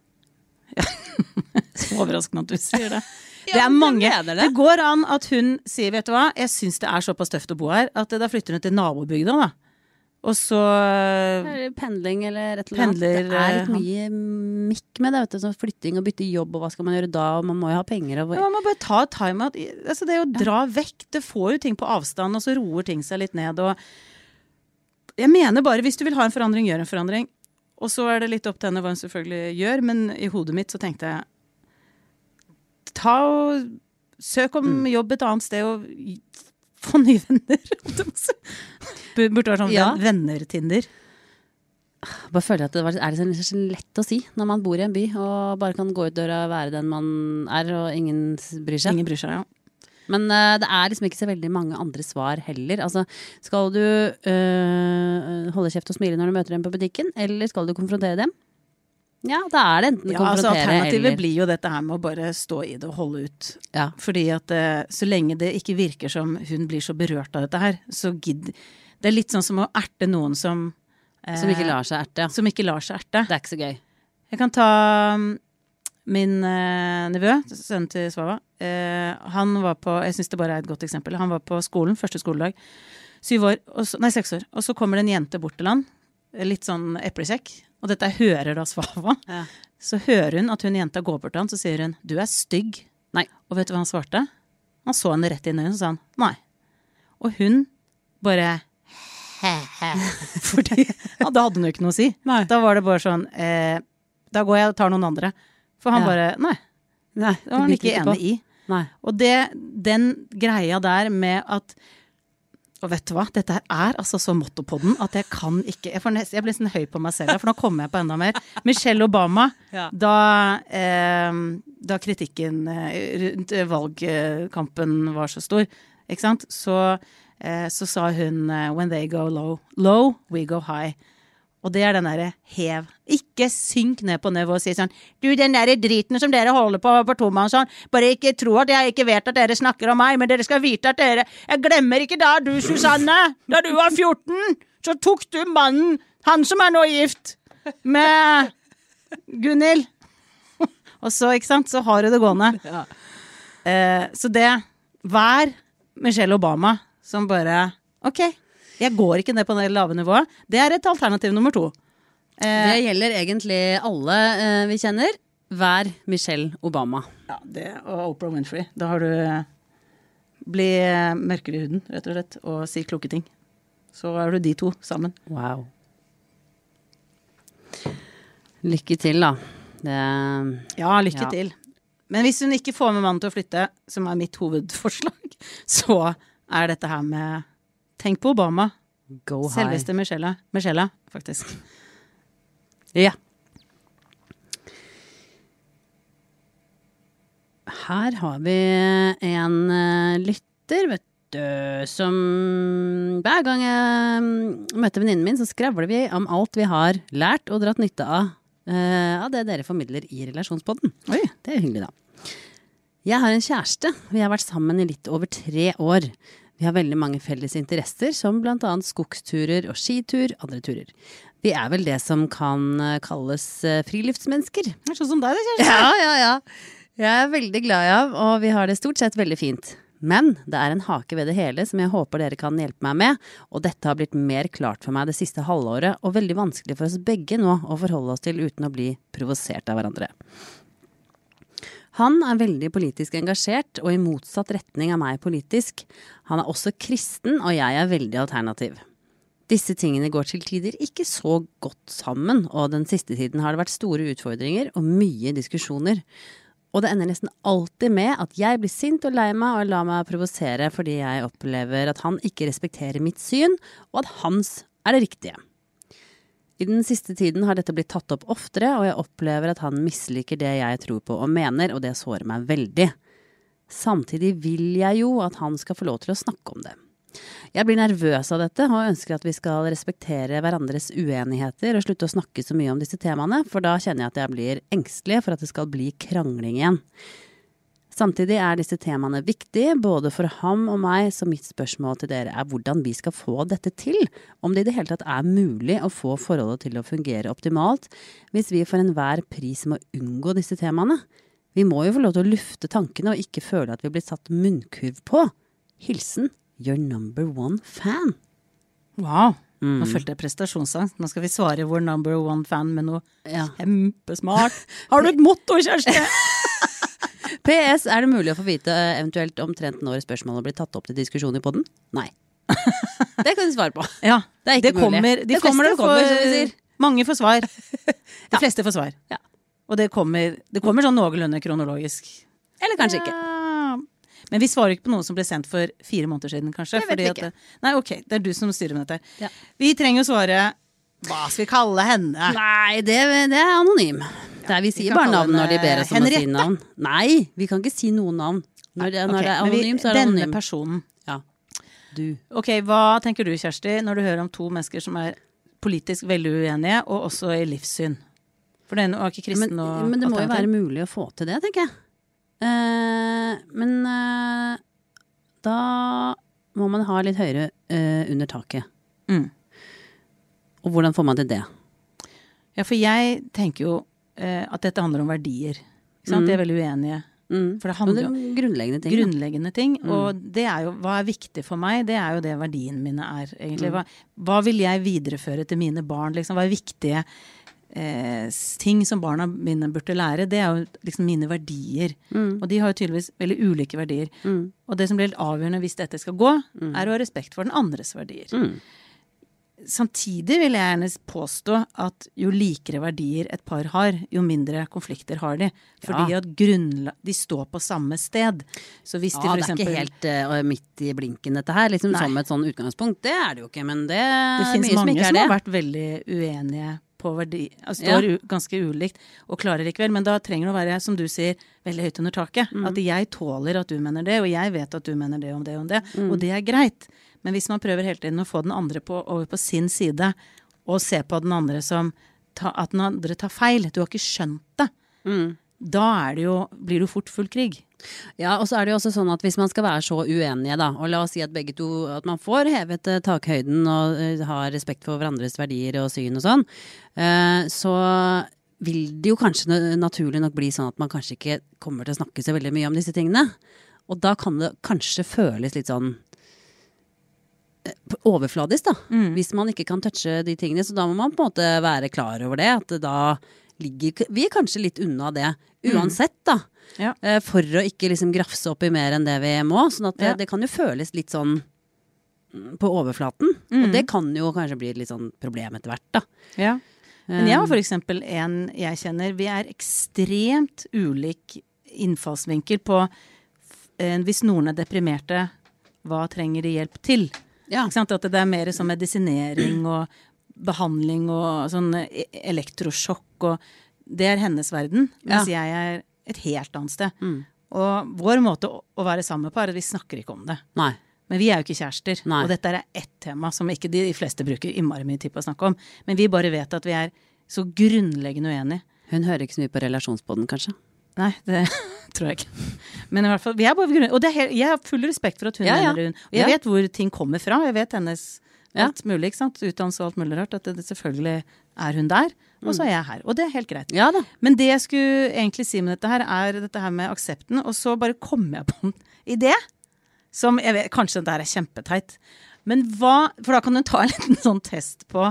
Så overraskende at du sier det. Ja, Det er men mange. jeg mener det. Det går an at hun sier, vet du hva, jeg synes det er såpass tøft å bo her, at da flytter hun til nabobygda da. Og så... Eller pendling eller et eller annet. Pendler, Det er litt eh, mye mikk med det, vet du. Sånn flytting og bytte jobb, og hva skal man gjøre da? Og man må jo ha penger. Og... Ja, man må bare ta time out. Altså det å dra vekk, det får jo ting på avstand, og så roer ting seg litt ned. Og jeg mener bare, hvis du vil ha en forandring, gjør en forandring. Og så er det litt opp til henne hva hun selvfølgelig gjør, men i hodet mitt så tenkte jeg, ta og søk om Mm. jobb et annet sted, og få nye venner. Burde være sånn Ja. venner-Tinder. Bare føler at det var- er det så lett å si når man bor i en by, og bare kan gå ut døra og være den man er, og ingen bryr seg. Ingen bryr seg, ja. Men uh, det er liksom ikke så veldig mange andre svar heller. Altså, skal du uh, holde kjeft og smile når du møter dem på butikken, eller skal du konfrontere dem? Ja, da er det enten Ja, altså konfrontere alternativet eller blir jo dette her med å bare stå i det og holde ut. Ja. Fordi at eh, så lenge det ikke virker som hun blir så berørt av dette her, så gidd... Det er litt sånn som å erte noen som... eh, Som ikke lar seg erte. Som ikke lar seg erte. Det er ikke så gøy. Jeg kan ta um, min eh, nevø, sønnen til Svava. Eh, han var på, jeg synes det bare er et godt eksempel, han var på skolen, første skoledag, syv år, og så, nei seks år, og så kommer det en jente bort til han, litt sånn eplekjekk, og dette hører da Svava. Ja. Så hører hun at hun jenta går bort til han, så sier hun, du er stygg. Nei. Og vet du hva han svarte? Han så henne rett inn i øynene, så sa han, nei. Og hun bare, fordi, ja, da hadde hun jo ikke noe å si. Nei. Da var det bare sånn, eh, da går jeg og tar noen andre. For han Ja. bare, nei, Nei, det var han biter ikke på. enig i. Nei. Og det, den greia der med at, og vet du hva, dette her er altså så motto på den, at jeg kan ikke, jeg, får nest, jeg blir sånn høy på meg selv, for nå kommer jeg på enda mer. Michelle Obama, ja. da, eh, da kritikken rundt valgkampen var så stor, ikke sant, så, eh, så sa hun, when they go low, low, we go high. Og det er den der hev. Ikke synk ned på nivå og si sånn, du, den der driten som dere holder på på tomann sånn, bare ikke tro at jeg ikke vet at dere snakker om meg, men dere skal vite at dere, jeg glemmer ikke da du, Susanne, da du var fjorten, så tok du mannen, han som er nå gift, med Gunhild. Og så, ikke sant, så har du det gående. Ja. Eh, så det, vær Michelle Obama, som bare, ok, jeg går ikke ned på det lave nivået. Det er et alternativ nummer to. Eh, det gjelder egentlig alle eh, vi kjenner. Vær Michelle Obama. Ja, det og Oprah Winfrey. Da har du bli mørkere i huden, rett og slett, og si kloke ting. Så er du de to sammen. Wow. Lykke til, da. Det, ja, lykke ja. til. Men hvis hun ikke får med mannen til å flytte, som er mitt hovedforslag, så er dette her med tenk på Obama. Go high. Selveste Michelle. Michelle, faktisk. Ja. Her har vi en uh, lytter, vet du, som hver gang jeg møter venninnen min, så skravler vi om alt vi har lært og dratt nytte av, uh, av det dere formidler i relasjonspodden. Oi. Det er hyggelig da. Jeg har en kjæreste. Vi har vært sammen i litt over tre år. Vi har veldig mange felles interesser, som blant annet skogsturer og skitur, andre turer. Vi er vel det som kan kalles friluftsmennesker. Det er sånn som deg, det, kjæreste. Ja, ja, ja. Jeg er veldig glad i ham, og vi har det stort sett veldig fint. Men det er en hake ved det hele som jeg håper dere kan hjelpe meg med, og dette har blitt mer klart for meg det siste halvåret, og veldig vanskelig for oss begge nå å forholde oss til uten å bli provosert av hverandre. Han er veldig politisk engasjert, og i motsatt retning av meg politisk. Han er også kristen, og jeg er veldig alternativ. Disse tingene går til tider ikke så godt sammen, og den siste tiden har det vært store utfordringer og mye diskusjoner. Og det ender nesten alltid med at jeg blir sint og lei meg og lar meg provosere fordi jeg opplever at han ikke respekterer mitt syn, og at hans er det riktige. I den siste tiden har dette blitt tatt opp oftere, og jeg opplever at han misliker det jeg tror på og mener, og det sårer meg veldig. Samtidig vil jeg jo at han skal få lov til å snakke om det. Jeg blir nervøs av dette, og ønsker at vi skal respektere hverandres uenigheter og slutte å snakke så mye om disse temaene, for da kjenner jeg at jeg blir engstelig for at det skal bli krangling igjen. Samtidig er disse temaene viktige, både for ham og meg, så mitt spørsmål til dere er hvordan vi skal få dette til, om det i det hele tatt er mulig å få forholdet til å fungere optimalt, hvis vi for enhver pris må unngå disse temaene. Vi må jo få lov til å lufte tankene og ikke føle at vi blir satt munnkurv på. Hilsen, your number one fan. Wow, mm. Nå følte jeg prestasjonsangst. Nå skal vi svare vår number one fan med noe ja. Kjempesmart. Har du et motto, kjæreste? P S, er det mulig å få vite eventuelt omtrent når spørsmålet blir tatt opp til diskusjon i podden? Nei. Det kan du svare på. Ja, det er ikke det kommer, mulig. De det kommer, det kommer, som vi sier. Mange får svar. De ja. fleste får svar. Ja. Og det kommer, det kommer sånn noenlunde kronologisk. Eller kanskje ikke. Ja. Men vi svarer ikke på noe som ble sendt for fire måneder siden, kanskje. Det vet vi ikke. At, nei, ok, det er du som styrer med dette. Ja. Vi trenger å svare, hva skal vi kalle henne? Nei, det, det er anonym. Der vi sier bare navn når de ber oss om Henriette. å si navn. Nei, vi kan ikke si noen navn. Når det, når okay, det er anonym, så er det denne anonym. Denne personen. Ja, du. Ok, hva tenker du, Kjersti, når du hører om to mennesker som er politisk veldig uenige, og også i livssyn? For den er ikke kristen men, og men det må jo være mulig å få til det, tenker jeg. Uh, men uh, da må man ha litt høyere uh, under taket. Mm. Og hvordan får man til det? Ja, for jeg tenker jo uh, at dette handler om verdier. Ikke sant? Mm. De er veldig uenige. Mm. For det handler om grunnleggende ting. Grunnleggende ting. Mm. Og det er jo, hva er viktig for meg, det er jo det verdiene mine er, egentlig. Hva, hva vil jeg videreføre til mine barn? Liksom? Hva er viktige eh, ting som barna mine burde lære? Det er jo liksom mine verdier. Mm. Og de har jo tydeligvis veldig ulike verdier. Mm. Og det som blir helt avgjørende hvis dette skal gå, mm. er å ha respekt for den andres verdier. Mm. samtidig vil jeg gjerne påstå at jo likere verdier et par har, jo mindre konflikter har de. Fordi ja. At grunnla- de står på samme sted. Så hvis ja, de for det er eksempel, ikke helt uh, midt i blinken dette her, liksom Nei. Som et sånn utgangspunkt. Det er det jo ikke, men det, det er finnes mye som mange ikke er som det. har vært veldig uenige på verdi, altså står ja. u, ganske ulikt og klarer likevel, men da trenger det å være, som du sier, veldig høyt under taket. Mm. At jeg tåler at du mener det, og jeg vet at du mener det om det om det, mm. og det er greit. Men hvis man prøver hele tiden å få den andre på, over på sin side, og se på den andre som, ta, at den andre tar feil, du har ikke skjønt det, mm. da er det jo, blir det fort full krig. Ja, og så er det jo også sånn at hvis man skal være så uenige da, og la oss si at begge to, at man får hevet uh, takhøyden og uh, har respekt for hverandres verdier og syn og sånn, uh, så vil det jo kanskje naturlig nok bli sånn at man kanskje ikke kommer til å snakke så veldig mye om disse tingene. Og da kan det kanskje føles litt sånn overfladisk da, mm. hvis man ikke kan touche de tingene, så da må man på en måte være klar over det, at da ligger vi kanskje litt unna det, uansett da, ja. For å ikke liksom grafse opp i mer enn det vi må, sånn at det, ja. Det kan jo føles litt sånn på overflaten, mm. og det kan jo kanskje bli et litt sånn problem etter hvert da. Ja, men jeg har for eksempel en jeg kjenner, vi er ekstremt ulik innfallsvinkel på eh, hvis noen er deprimerte, hva trenger de hjelp til? Ja. Ikke sant? At det er mer sånn medisinering og behandling og sånn elektrosjokk, og det er hennes verden, mens ja. Jeg er et helt annet sted. Mm. Og vår måte å, å være sammen på er at vi snakker ikke om det. Nei. Men vi er jo ikke kjærester, Nei. Og dette er ett tema som ikke de, de fleste bruker innmari mye tid på å snakke om, men vi bare vet at vi er så grunnleggende uenige. Hun hører ikke så mye på relasjonspodden, kanskje? Nei, det tror jeg ikke. Men i hvert fall, vi er bare grunn... Og det er helt, jeg har full respekt for at hun ja, ja. Mener hun. Og jeg ja. Vet hvor ting kommer fra. Jeg vet hennes alt ja. Mulig, ikke sant? Utdannelse og alt mulig rart. At det, det selvfølgelig er hun der, og så er jeg her. Og det er helt greit. Ja, da. Men det jeg skulle egentlig si med dette her, er dette her med aksepten. Og så bare kom jeg på en idé, som jeg vet, kanskje det der er kjempeteit. Men hva... For da kan du ta en liten sånn test på...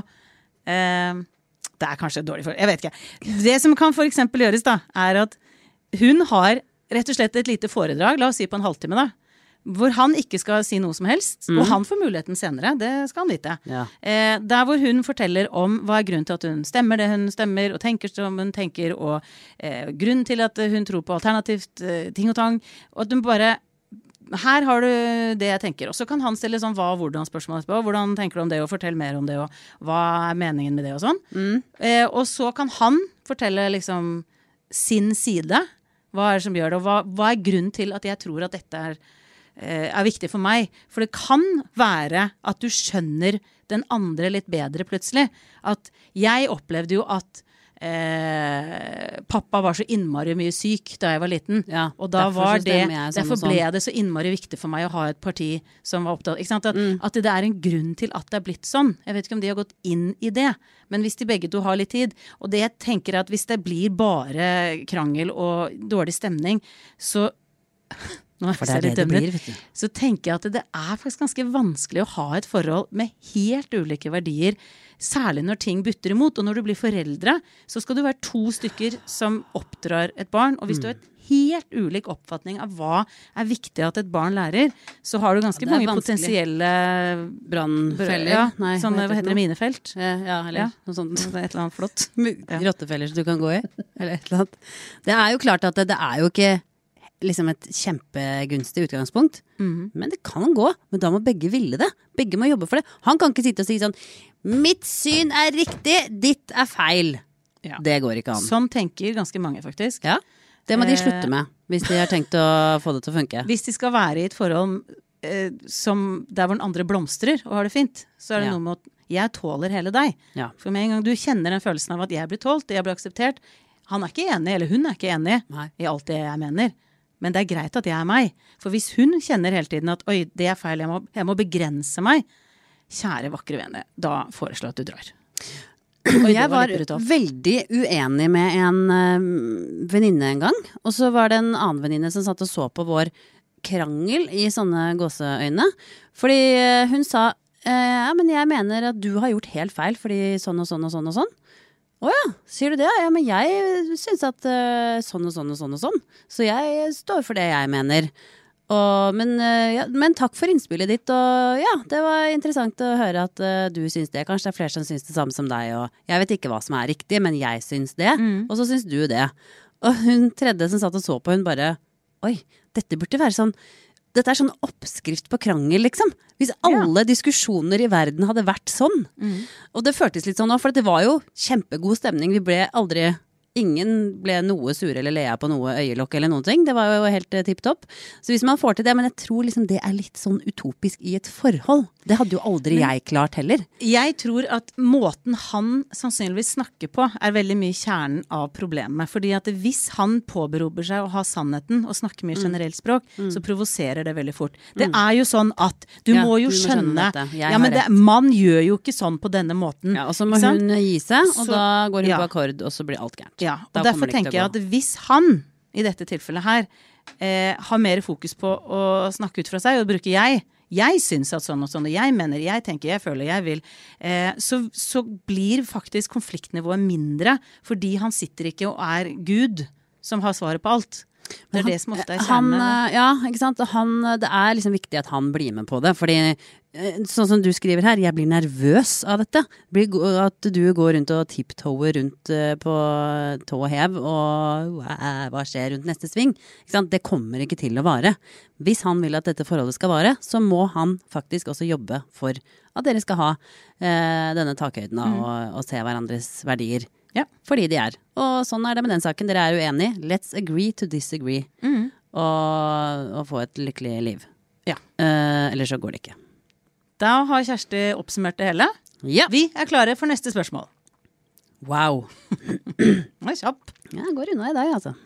Eh, det er kanskje dårlig for... Jeg vet ikke. Det som kan for eksempel gjøres da, er at hun har rett og slett et lite foredrag, la oss si på en halvtime da, hvor han ikke skal si noe som helst, mm. og han får muligheten senere, det skal han vite. Ja. Eh, der hvor hun forteller om hva er grunnen til at hun stemmer det hun stemmer, og tenker som hun tenker, og eh, grunnen til at hun tror på alternativt eh, ting og tang, og at hun bare, her har du det jeg tenker. Og så kan han stille sånn hva og hvordan spørsmål etterpå, hvordan tenker du om det, og fortell mer om det, og hva er meningen med det og sånn. Mm. Eh, og så kan han fortelle liksom sin side, hva er det som gjør det, og hva, hva er grunnen til at jeg tror at dette er er viktig for meg. For det kan være at du skjønner den andre litt bedre plutselig. At jeg opplevde jo at eh, pappa var så innmari mye syk da jeg var liten. Ja, og da var det, sånn derfor ble det så innmari viktig for meg å ha et parti som var opptatt. Ikke sant? At, mm. at det er en grunn til at det er blitt sånn. Jeg vet ikke om de har gått inn i det. Men hvis de begge to har litt tid, og det jeg tenker at hvis det blir bare krangel og dårlig stemning, så... Nå For det er det det blir, vet du. Så tenker jeg at det er faktisk ganske vanskelig å ha et forhold med helt ulike verdier, særlig når ting bytter imot. Og når du blir foreldre, så skal du være to stykker som oppdrar et barn. Og hvis mm. du har et helt ulik oppfatning av hva er viktig at et barn lærer, så har du ganske ja, mange vanskelig. Potensielle brannfeller. Ja, Nei, sånne, hva heter det, minefelt? Ja, ja eller ja. Noe sånt. Det er et eller annet flott. Ja. Rottefeller som du kan gå i, eller et eller annet. Det er jo klart at det, det er jo ikke liksom et kjempegunstig utgangspunkt. Mm. Men det kan gå. Men da må begge ville det. Begge må jobbe for det. Han kan ikke sitte og si sånn, mitt syn er riktig, ditt er feil. Ja. Det går ikke an. Sånn tenker ganske mange faktisk. Ja, det må de slutte med, hvis de har tenkt å få det til å funke. Hvis de skal være i et forhold eh, som der hvor den andre blomstrer og har det fint, så er det ja. Noe med at jeg tåler hele deg. Ja. For med en gang du kjenner den følelsen av at jeg blir tålt, jeg blir akseptert, han er ikke enig, eller hun er ikke enig Nei. I alt det jeg mener. Men det er greit at jeg er meg. For hvis hun kjenner hele tiden at oi, det er feil, jeg må, jeg må begrense meg. Kjære vakre venner, da foreslår jeg at du drar. Og jeg var, var veldig uenig med en uh, venninne en gang. Og så var det en annen venninne som satt og så på vår krangel i sånne gåseøyne. Fordi uh, hun sa, uh, ja, men jeg mener at du har gjort helt feil, fordi sånn og sånn og sånn og sånn. Åja, sier du det? Ja, men jeg synes at uh, sånn og sånn og sånn og sånn. Så jeg står for det jeg mener. Og, men, ja, men takk for innspillet ditt, og ja, det var interessant å høre at uh, du syns det. Kanskje det er flere som syns det samme som deg, og jeg vet ikke hva som er riktig, men jeg syns det, mm. og så syns du det. Og hun tredje som satt og så på, hun bare, oi, dette burde være sånn, dette er sånn oppskrift på krangel, liksom. Hvis alle ja. diskusjoner i verden hadde vært sånn. Mm. Og det føltes litt sånn nå, for det var jo kjempegod stemning. Vi ble aldri... Ingen ble noe sure eller leia på noe øyelokk eller noen ting. Det var jo helt uh, tipptopp. Så hvis man får til det, men jeg tror liksom det er litt sånn utopisk i et forhold. Det hadde jo aldri men, jeg klart heller. Jeg tror at måten han sannsynligvis snakker på er veldig mye kjernen av problemet. Fordi at hvis han påberoper seg å ha sannheten og snakke mye generelt språk, mm. så provoserer det veldig fort. Det mm. er jo sånn at du ja, må jo du må skjønne, skjønne ja, men det, man gjør jo ikke sånn på denne måten. Ja, og så må hun gi seg, og så, da går hun ja. på akkord, og så blir alt gærent. Ja, og derfor tenker jeg at hvis han, i dette tilfellet her, eh, har mer fokus på å snakke ut fra seg, og bruker jeg, jeg synes at sånn og sånn, og jeg mener, jeg tenker, jeg føler, jeg vil, eh, så, så blir faktisk konfliktnivået mindre, fordi han sitter ikke og er Gud som har svaret på alt. Det er han, det som ofte er kjernen. Ja, ikke sant? Han, det er liksom viktig at han blir med på det, fordi sånn som du skriver her, jeg blir nervøs av dette. At du går rundt og tiptoer rundt på tå og hev, og hva skjer rundt neste sving? Ikke sant? Det kommer ikke til å vare. Hvis han vil at dette forholdet skal vare, så må han faktisk også jobbe for at dere skal ha eh, denne takhøyden mm. og, og se hverandres verdier. Ja. Fordi de er. Og sånn er det med den saken. Dere er uenige. Let's agree to disagree. Mm. Og, og få et lykkelig liv. Ja. Eh, eller så går det ikke. Da har Kjersti oppsummert det hele. Ja. Vi er klare for neste spørsmål. Wow. Det er kjapp. Ja, det går unna i dag, altså.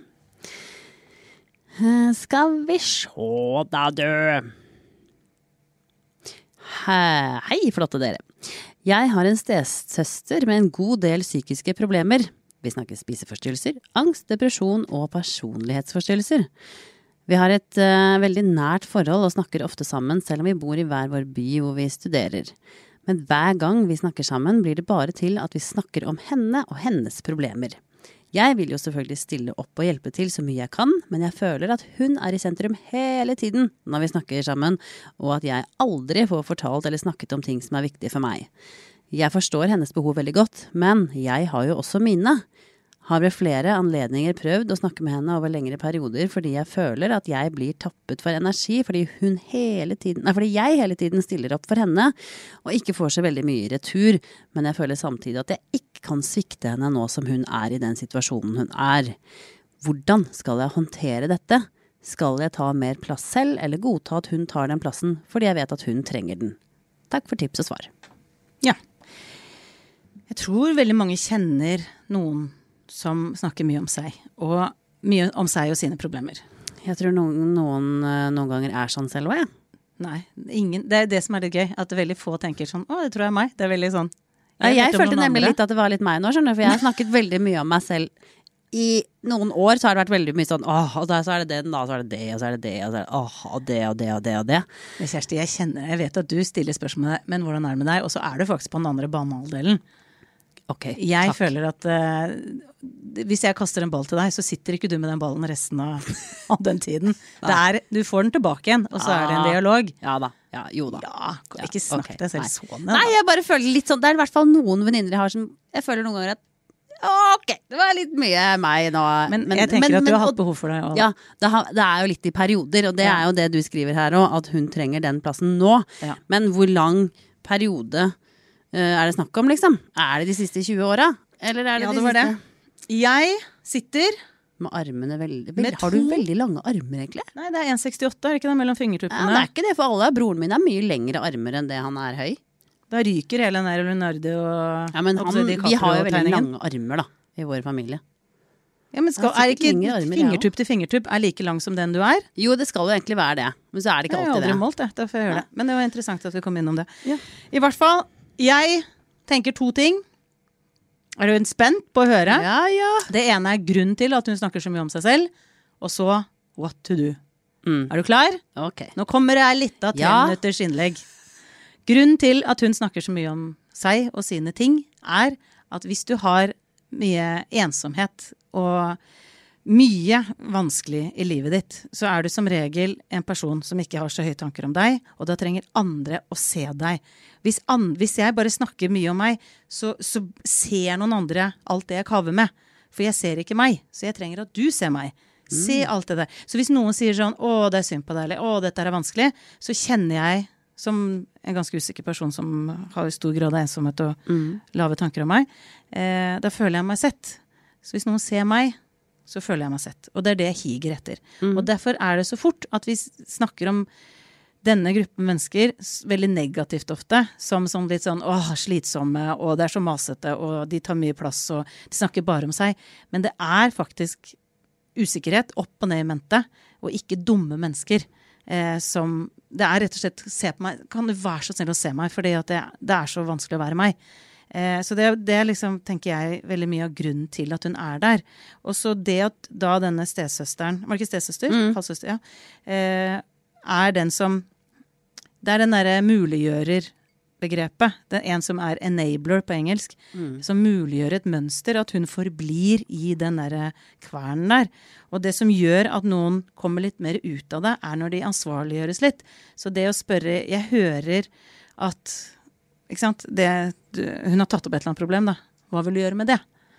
Uh, skal vi se da, du. Hei, flotte dere. Jeg har en stesøster med en god del psykiske problemer. Vi snakker spiseforstyrrelser, angst, depresjon og personlighetsforstyrrelser. Vi har et uh, veldig nært forhold og snakker ofte sammen, selv om vi bor i hver vår by hvor vi studerer. Men hver gang vi snakker sammen, blir det bare til at vi snakker om henne og hennes problemer. Jeg vil jo selvfølgelig stille opp og hjelpe til så mye jeg kan, men jeg føler at hun er i sentrum hele tiden når vi snakker sammen, og at jeg aldri får fortalt eller snakket om ting som er viktige for meg. Jeg forstår hennes behov veldig godt, men jeg har jo også mine. Har ved flere anledninger prøvd å snakke med henne over lengre perioder fordi jeg føler at jeg blir tappet for energi fordi hun hele tiden, nei, fordi jeg hele tiden stiller opp for henne og ikke får så veldig mye i retur, men jeg føler samtidig at jeg ikke kan svikte henne nå som hun er i den situasjonen hun er. Hvordan skal jeg håndtere dette? Skal jeg ta mer plass selv eller godta at hun tar den plassen fordi jeg vet at hun trenger den? Takk for tips og svar. Ja. Jeg tror veldig mange kjenner noen som snakker mye om seg, og mye om seg og sine problemer. Jeg tror noen, noen, noen ganger er sånn selv også, ja. Nei, ingen, det er det som er litt gøy, at veldig få tenker sånn, å, det tror jeg er meg. Det er veldig sånn. Jeg, ja, jeg følte nemlig andre. Litt at det var litt meg nå, skjønner du, for jeg har snakket veldig mye om meg selv. I noen år så har det vært veldig mye sånn, åh, og så er det den, da, så er det det, og så er det det, og så er det, åh, og det, og det, og det, og det. Men Kjersti, jeg kjenner, jeg vet at du stiller spørsmål, men hvordan er det med deg? Og så er du faktisk på den andre banehalvdelen. Ok, jeg takk. føler at uh, hvis jeg kaster en ball til deg, så sitter ikke du med den ballen resten av, av den tiden. Det er, du får den tilbake igjen, og så ah, er det en dialog. Ja da, ja, jo da. Ja, ikke snakk okay, deg selv nei. sånn. Nei, jeg bare føler litt sånn, det er i hvert fall noen venninner jeg har som, jeg føler noen ganger at ok, det var litt mye meg nå. Men, men jeg tenker men, at du men, har hatt behov for det. Og... Ja, det, har, det er jo litt i perioder, og det ja. Er jo det du skriver her også, at hun trenger den plassen nå. Ja. Men hvor lang periode uh, er det snakk om, liksom? Er det de siste tjue åra? Eller er det ja, de det var siste? Det. Jeg sitter... Med armene veldig... veldig har du veldig lange armer, egentlig? Nei, det er en komma sekstiåtte, er det ikke det, mellom fingertuppene? Ja, det er ikke det for alle. Broren min er mye lengre armer enn det han er høy. Da ryker hele den der Leonardo og... Ja, men han, vi har jo veldig lange armer, da. I vår familie. Ja, men skal, er ikke armer, fingertupp til fingertupp er like lang som den du er? Jo, det skal jo egentlig være det. Men så er det ikke alltid det. Jeg har aldri målt det, da får jeg høre det. Men det var interessant at vi kom innom det. Ja. I hvert fall, jeg tenker to ting. Er du spent på å høre? Ja, ja. Det ene er grunnen til at hun snakker så mye om seg selv, og så what to do. Mm. Er du klar? Ok. Nå kommer det litt av tre ja. minutters innlegg. Grunnen til at hun snakker så mye om seg og sine ting, er at hvis du har mye ensomhet og mye vanskelig i livet ditt, så er du som regel en person som ikke har så høye tanker om deg, og da trenger andre å se deg. Hvis, an, hvis jeg bare snakker mye om meg, så, så ser noen andre alt det jeg kaver med. For jeg ser ikke meg, så jeg trenger at du ser meg. Se mm. alt det der. Så hvis noen sier sånn, å, det er synd på deg, eller å, dette er vanskelig, så kjenner jeg som en ganske usikker person som har stor grad av ensomhet og mm. lave tanker om meg, eh, da føler jeg meg sett. Så hvis noen ser meg, så føler jeg meg sett. Og det er det jeg higer etter. Mm. Og derfor er det så fort at vi snakker om denne gruppen mennesker, veldig negativt ofte, som, som litt sånn, åh, slitsomme, og det er så masete, og de tar mye plass, og de snakker bare om seg. Men det er faktisk usikkerhet opp og ned i mente, og ikke dumme mennesker. Eh, som, det er rett og slett, se på meg, kan du være så snill å se meg, fordi at det, det er så vanskelig å være meg. Eh, så det, det liksom, tenker jeg, veldig mye av grunnen til at hun er der. Og så det at da denne stesøsteren, var det ikke stesøster? Mm. Halvsøster, ja. Eh, er den som, det er den der muliggjører-begrepet. Det er en som er enabler på engelsk, mm. som muliggjør et mønster, at hun forblir i den der kvernen der. Og det som gjør at noen kommer litt mer ut av det, er når de ansvarliggjøres litt. Så det å spørre, jeg hører at ikke sant? Det, du, hun har tatt opp et eller annet problem da. Hva vil du gjøre med det?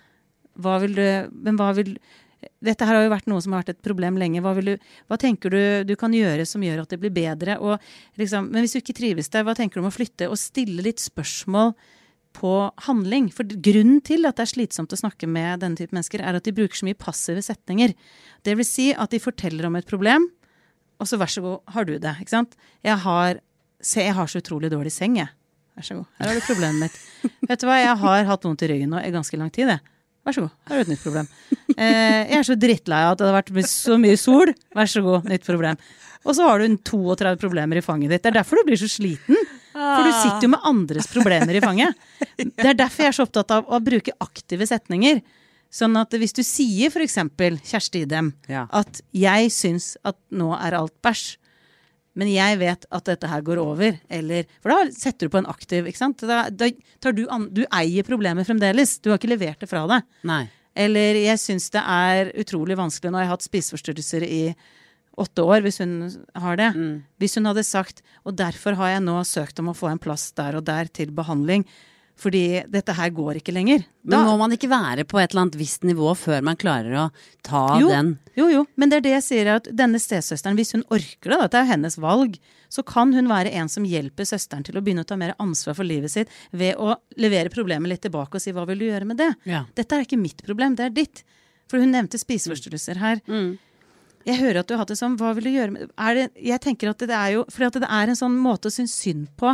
Hva vil du, men hva vil, dette her har jo vært noe som har vært et problem lenge. Hva, vil du, hva tenker du du kan gjøre som gjør at det blir bedre? Og liksom, men hvis du ikke trives der, hva tenker du om å flytte? Og stille litt spørsmål på handling. For grunnen til at det er slitsomt å snakke med denne type mennesker, er at de bruker så mye passive setninger. Det vil si at de forteller om et problem, og så vær så god, har du det, ikke sant? Jeg har, se, jeg har så utrolig dårlig seng, jeg. Vær så god, her har du problemet mitt. Vet du hva, jeg har hatt vondt i ryggen nå i ganske lang tid, det. Vær så god, her har du et nytt problem. Eh, jeg er så drittlei av at det har vært så mye sol. Vær så god, nytt problem. Og så har du trettito problemer i fanget ditt. Det er derfor du blir så sliten. For du sitter jo med andres problemer i fanget. Det er derfor jeg er så opptatt av å bruke aktive setninger. Sånn at hvis du sier for eksempel, Kjersti Idem, ja. At jeg syns at nå er alt bæsj, men jeg vet at dette her går over, eller, for da setter du på en aktiv, ikke sant? Da, da tar du, an, du eier problemet fremdeles, du har ikke levert det fra deg. Nei. Eller jeg synes det er utrolig vanskelig, nå har jeg hatt spiseforstyrrelser i åtte år, hvis hun har det. Mm. Hvis hun hadde sagt, og derfor har jeg nå søkt om å få en plass der og der til behandling, fordi dette her går ikke lenger. Da, men må man ikke være på et eller annet visst nivå før man klarer å ta jo, den? Jo, jo, men det er det jeg sier at denne stesøsteren, hvis hun orker det, dette er hennes valg, så kan hun være en som hjelper søsteren til å begynne å ta mer ansvar for livet sitt ved å levere problemet litt tilbake og si, hva vil du gjøre med det? Ja. Dette er ikke mitt problem, det er ditt. For hun nevnte spiseforstyrrelser her. Mm. Jeg hører at du har hatt det sånn, hva vil du gjøre med er det? Jeg tenker at det er jo, fordi at det er en sånn måte å synes synd på.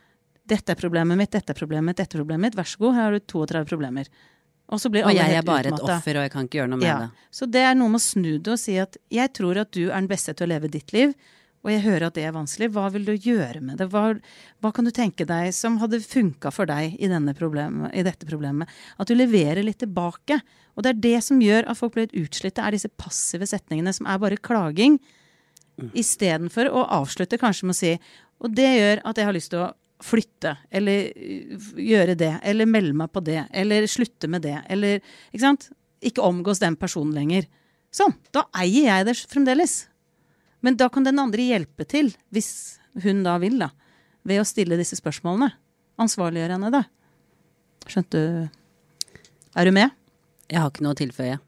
Dette er problemet mitt, dette er problemet mitt, dette er problemet mitt. Vær så god, her har du trettito problemer. Og, så blir og jeg er bare utmattet. Et offer, og jeg kan ikke gjøre noe med ja. Det. Så det er noe med å snu det og si at jeg tror at du er den beste til å leve ditt liv, og jeg hører at det er vanskelig. Hva vil du gjøre med det? Hva, hva kan du tenke deg som hadde funket for deg i, denne problemet, i dette problemet? At du leverer litt tilbake. Og det er det som gjør at folk blir utslitte, er disse passive setningene som er bare klaging, mm. i stedet for å avslutte kanskje med å si, og det gjør at jeg har lyst til å flytte, eller gjøre det, eller melde meg på det, eller slutte med det, eller, ikke sant? Ikke omgås den personen lenger. Sånn, da eier jeg det fremdeles. Men da kan den andre hjelpe til, hvis hun da vil da, ved å stille disse spørsmålene. Ansvarliggjør henne da. Skjønte du? Er du med? Jeg har ikke noe å tilføye.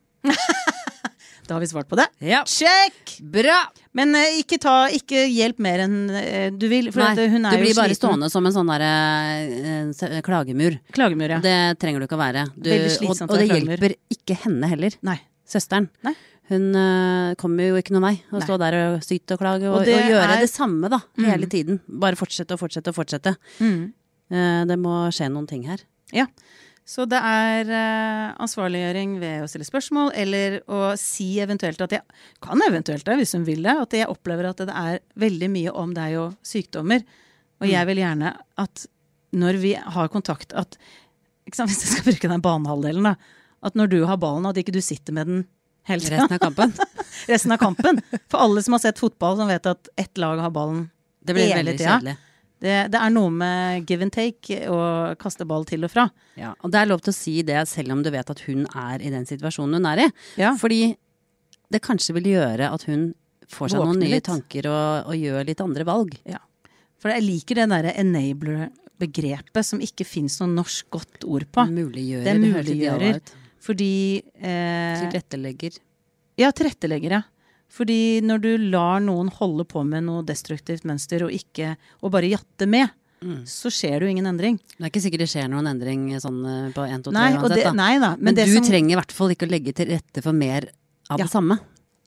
Da har vi svart på det. Ja. Check! Bra! Men uh, ikke, ta, ikke hjelp mer enn uh, du vil. For Nei, at, uh, hun er du blir jo bare sliten. Stående som en sånn der, uh, klagemur. Klagemur, ja. Det trenger du ikke å være. Du, og, og det hjelper ikke henne heller. Nei. Søsteren. Nei. Hun uh, kommer jo ikke noen vei. Å stå der og syte og klage. Og, og, og gjøre er... det samme da, mm. hele tiden. Bare fortsette og fortsette og fortsette. Mm. Uh, det må skje noen ting her. Ja. Så det er uh, ansvarliggjøring ved å stille spørsmål, eller å si eventuelt at jeg kan eventuelt det, hvis hun vil det, at jeg opplever at det er veldig mye om deg og sykdommer. Og mm. jeg vil gjerne at når vi har kontakt, at, ikke sant, hvis jeg skal bruke den banehalvdelen da, at når du har ballen, at ikke du sitter med den hele tiden. Resten av kampen. Resten av kampen. For alle som har sett fotball, som vet at ett lag har ballen det blir veldig kjedelig. Det, det er noe med give and take og kaste ball til og fra. Ja, og det er lov til å si det selv om du vet at hun er i den situasjonen hun er i. Ja. Fordi det kanskje vil gjøre at hun får seg Våkne noen nye litt. tanker og, og gjør litt andre valg. Ja. For jeg liker det der enabler-begrepet som ikke finnes noe norsk godt ord på. Muliggjører. Det er høres litt muliggjører. idealt ut. Fordi eh, Tilrettelegger. Ja, tilrettelegger, ja. Fordi når du lar noen holde på med noe destruktivt mønster og ikke, og bare jatte med, mm. så skjer det jo ingen endring. Det er ikke sikkert det skjer noen endring sånn på en, to, tre Nei, uansett, det, da. nei da. Men, Men det du som, trenger i hvert fall ikke å legge til rette for mer av Ja. det samme.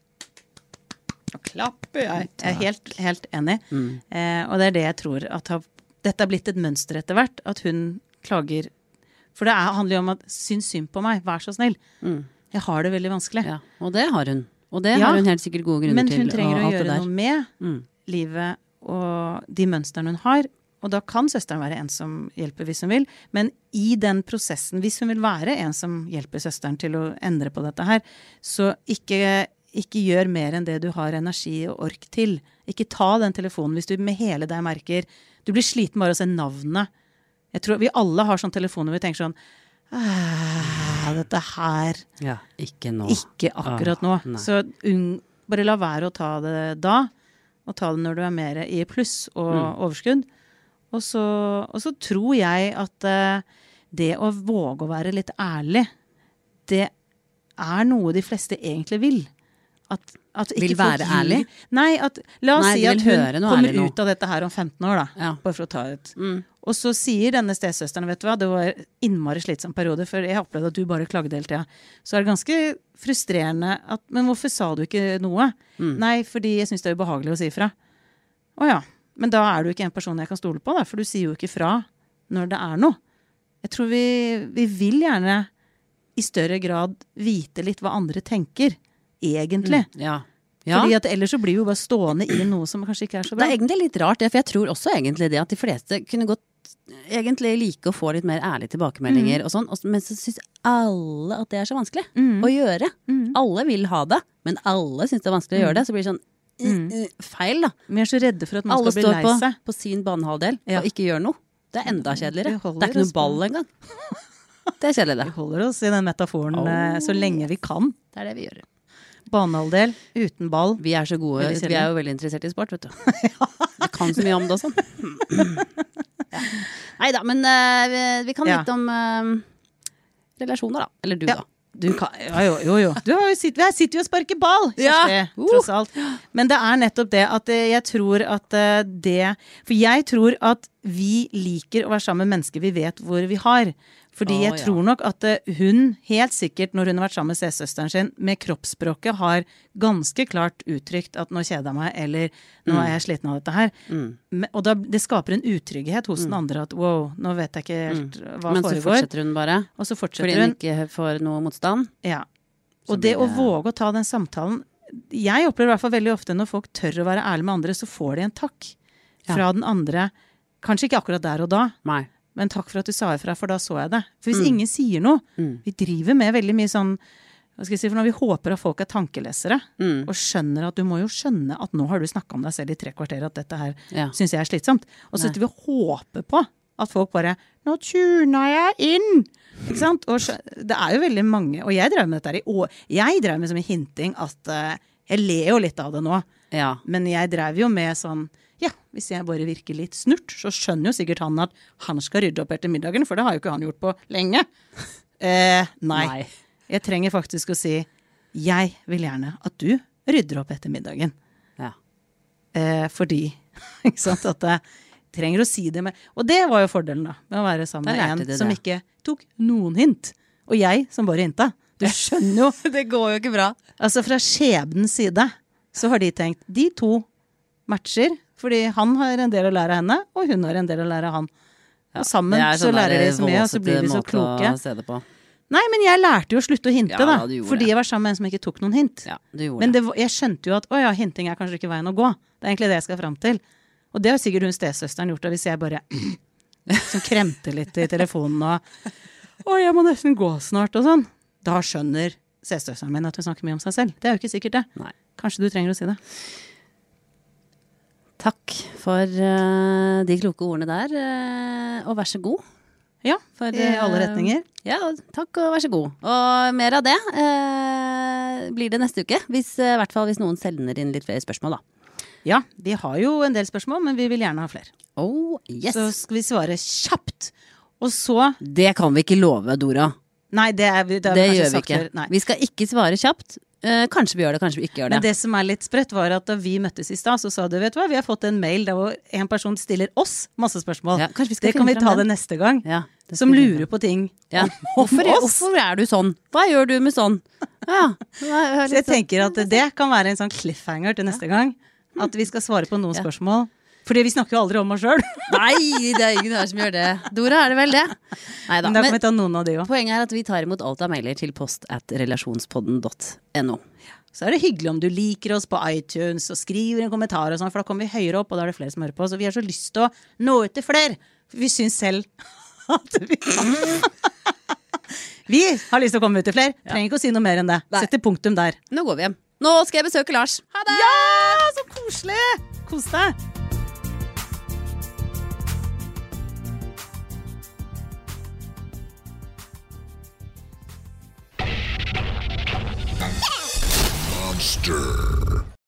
klapper jeg. Jeg er helt, helt enig. Mm. Eh, og det er det jeg tror at har, dette har blitt et mønster etter hvert, at hun klager. For det er, handler jo om at syns synd på meg, vær så snill. Mm. Jeg har det veldig vanskelig. Ja, og det har hun. Og det Ja, har hun helt sikkert gode grunner Men til. hun trenger og å alt det gjøre der. noe med Mm. livet og de mønstrene hun har. Og da kan søsteren være en som hjelper hvis hun vil. Men i den prosessen, hvis hun vil være en som hjelper søsteren til å endre på dette her, så ikke, ikke gjør mer enn det du har energi og ork til. Ikke ta den telefonen hvis du med hele deg merker. Du blir sliten bare av å se navnet. Jeg tror vi alle har sånne telefoner hvor vi tenker sånn «Ah, dette her Ja, ikke nå. ikke akkurat nå. Ah, nei. Så un, bare la være å ta det da, og ta det når du er mer i pluss og Mm. overskudd. Og så, og så tror jeg at eh, det å våge å være litt ærlig, det er noe de fleste egentlig vil. At, at ikke Vil folk være ljuger. ærlig? Nei, at, la oss Nei, si de at vil høre hun noe kommer ærlig nå. ut av dette her om femten år, da. Ja. Bare for å ta ut. Mm. Og så sier denne stesøsteren, vet du hva, det var innmari slitsom periode, for jeg har opplevd at du bare klagde hele tida. Så er det ganske frustrerende at, men hvorfor sa du ikke noe? Mm. Nei, fordi jeg synes det er ubehagelig å si fra. Åja, men da er du ikke en person jeg kan stole på da, for du sier jo ikke fra når det er noe. Jeg tror vi, vi vil gjerne i større grad vite litt hva andre tenker, egentlig. Mm. Ja. Ja. Fordi at ellers så blir vi jo bare stående i noe som kanskje ikke er så Det bra. er egentlig litt rart, det, for jeg tror også egentlig det at de fleste kunne godt egentlig like å få litt mer ærlige tilbakemeldinger Mm. og sånn, og- men så synes alle at det er så vanskelig Mm. å gjøre. Mm. Alle vil ha det, men alle synes det er vanskelig å gjøre det, så blir det sånn Mm. uh, uh, feil da. Vi er så redde for at man Alle skal bli står lei på, seg. på sin banehalvdel Ja. og ikke gjør noe. Det er enda kjedeligere. Vi holder Det er ikke oss noe ball på- engang. Det er kjedelig Vi det. holder oss i den metaforen eh, så lenge vi kan. Det er det vi gjør. Banehalvdel, uten ball. Vi er så gode, Veldig kjedelig. vi er jo veldig interessert i sport, vet du. Vi kan så mye om det også. Ja. Neida, men eh, vi, vi kan Ja. litt om eh, relasjoner da. Eller du Ja. da. Du kan, ja, jo, jo, jo. Du har jo sitt, her sitter vi og sparker ball, Kjersti, Ja. Uh. tross alt. Men det er nettopp det at eh, jeg tror at eh, det For jeg tror at vi liker å være sammen med mennesker vi vet hvor vi har. Fordi Å, jeg ja. tror nok at eh, hun, helt sikkert når hun har vært sammen med stesøsteren sin, med kroppsspråket har ganske klart uttrykt at nå kjeder jeg meg, eller nå er jeg sliten av dette her. Mm. Men- Og da, det skaper en utrygghet hos den andre at wow, nå vet jeg ikke helt hva Men så foregår. fortsetter hun bare, Og så fordi fortsetter hun hun. ikke får noe motstand. Ja. Så Og det blir å det- våge å ta den samtalen. Jeg opplever i hvert fall veldig ofte når folk tør å være ærlige med andre, så får de en takk Ja. fra den andre. Kanskje ikke akkurat der og da, Nei. men takk for at du sa ifra, for da så jeg det. For hvis Mm. ingen sier noe, Mm. vi driver med veldig mye sånn, hva skal jeg si, for når vi håper at folk er tankelesere, Mm. og skjønner at du må jo skjønne at nå har du snakket om deg selv i tre kvarter, at dette her Ja. synes jeg er slitsomt. Og så Nei. sitter vi og håper på at folk bare, nå tuna jeg inn! Ikke sant? Og skjø- det er jo veldig mange, og jeg drev med dette her i år, jeg drev med som en hinting at eh, jeg ler jo litt av det nå, Ja. men jeg drev jo med sånn, ja, hvis jeg bare virker litt snurt, så skjønner jo sikkert han at han skal rydde opp etter middagen, for det har jo ikke han gjort på lenge. Eh, nei. Nei. Jeg trenger faktisk å si, jeg vil gjerne at du rydder opp etter middagen. Ja. Eh, fordi, ikke sant, at jeg trenger å si det med, og det var jo fordelen da, med å være sammen Da med lærte en de som det. ikke tok noen hint. Og jeg som bare hinta. Du skjønner jo, Det går jo ikke bra. altså fra skjebnens side, så har de tenkt, de to matcher, fordi han har en del å lære av henne, og hun har en del å lære av han. Og sammen Det er så sånn lærer der de så mye, og så våsete blir de så måte kloke. å se det på. Nei, men jeg lærte jo å slutte å hinte Ja, da, du gjorde fordi det. jeg var sammen med en som ikke tok noen hint. Ja, du gjorde Men det. det, var- jeg skjønte jo at, å ja, hinting er kanskje ikke veien å gå. Det er egentlig det jeg skal frem til. Og det har sikkert hun stesøsteren gjort, da, hvis jeg bare som kremte litt i telefonen og, å, jeg må nesten gå snart og sånn. Da skjønner stesøsteren min at hun snakker mye om seg selv. Det er jo ikke sikkert det. Nei. Kanskje du trenger å si det. Takk for eh, de kloke ordene der, eh, og vær så god. Ja, For, i alle eh, retninger. Ja, takk og vær så god. Og mer av det. Eh, blir det neste uke. Hvis, I hvert fall hvis noen sender inn litt flere spørsmål, da. Ja, vi har jo en del spørsmål, men vi vil gjerne ha flere. Oh, yes. Så skal vi svare kjapt. Og så... Det kan vi ikke love, Dora. Nei, det, er, det, er det gjør vi ikke. Nei. Vi skal ikke svare kjapt. Uh, kanskje vi gjør det, kanskje vi ikke gjør det. Men det som er litt sprøtt var at da vi møttes I stad, så sa du, vet du hva, vi har fått en mail der hvor en person stiller oss masse spørsmål. Ja, det kan vi ta det neste gang. Ja, det som lurer på ting ja. hvorfor, hvorfor er du sånn? Hva gjør du med sånn? Ja, så jeg tenker at det kan være en sånn cliffhanger til neste gang. At vi skal svare på noen ja. spørsmål. Fordi vi snakker jo aldri om oss selv. Nei, det er ingen her som gjør det. Dora, er det vel det? Neida. Men da kan vi ta noen av de også. Poenget er at vi tar imot alt av mailer til post at relasjonspodden punktum no. Så er det hyggelig om du liker oss på iTunes og skriver en kommentar og sånn, for da kommer vi høyere opp, og da er det flere som hører på. Så vi har så lyst til å nå ut til flere. For vi synes selv at vi kan. Vi har lyst til å komme ut til flere. Trenger ikke å si noe mer enn det. Sette punktum der. Nå går vi hjem. Nå skal jeg besøke Lars. Ha det! Ja, så koselig! Kos deg! Monster.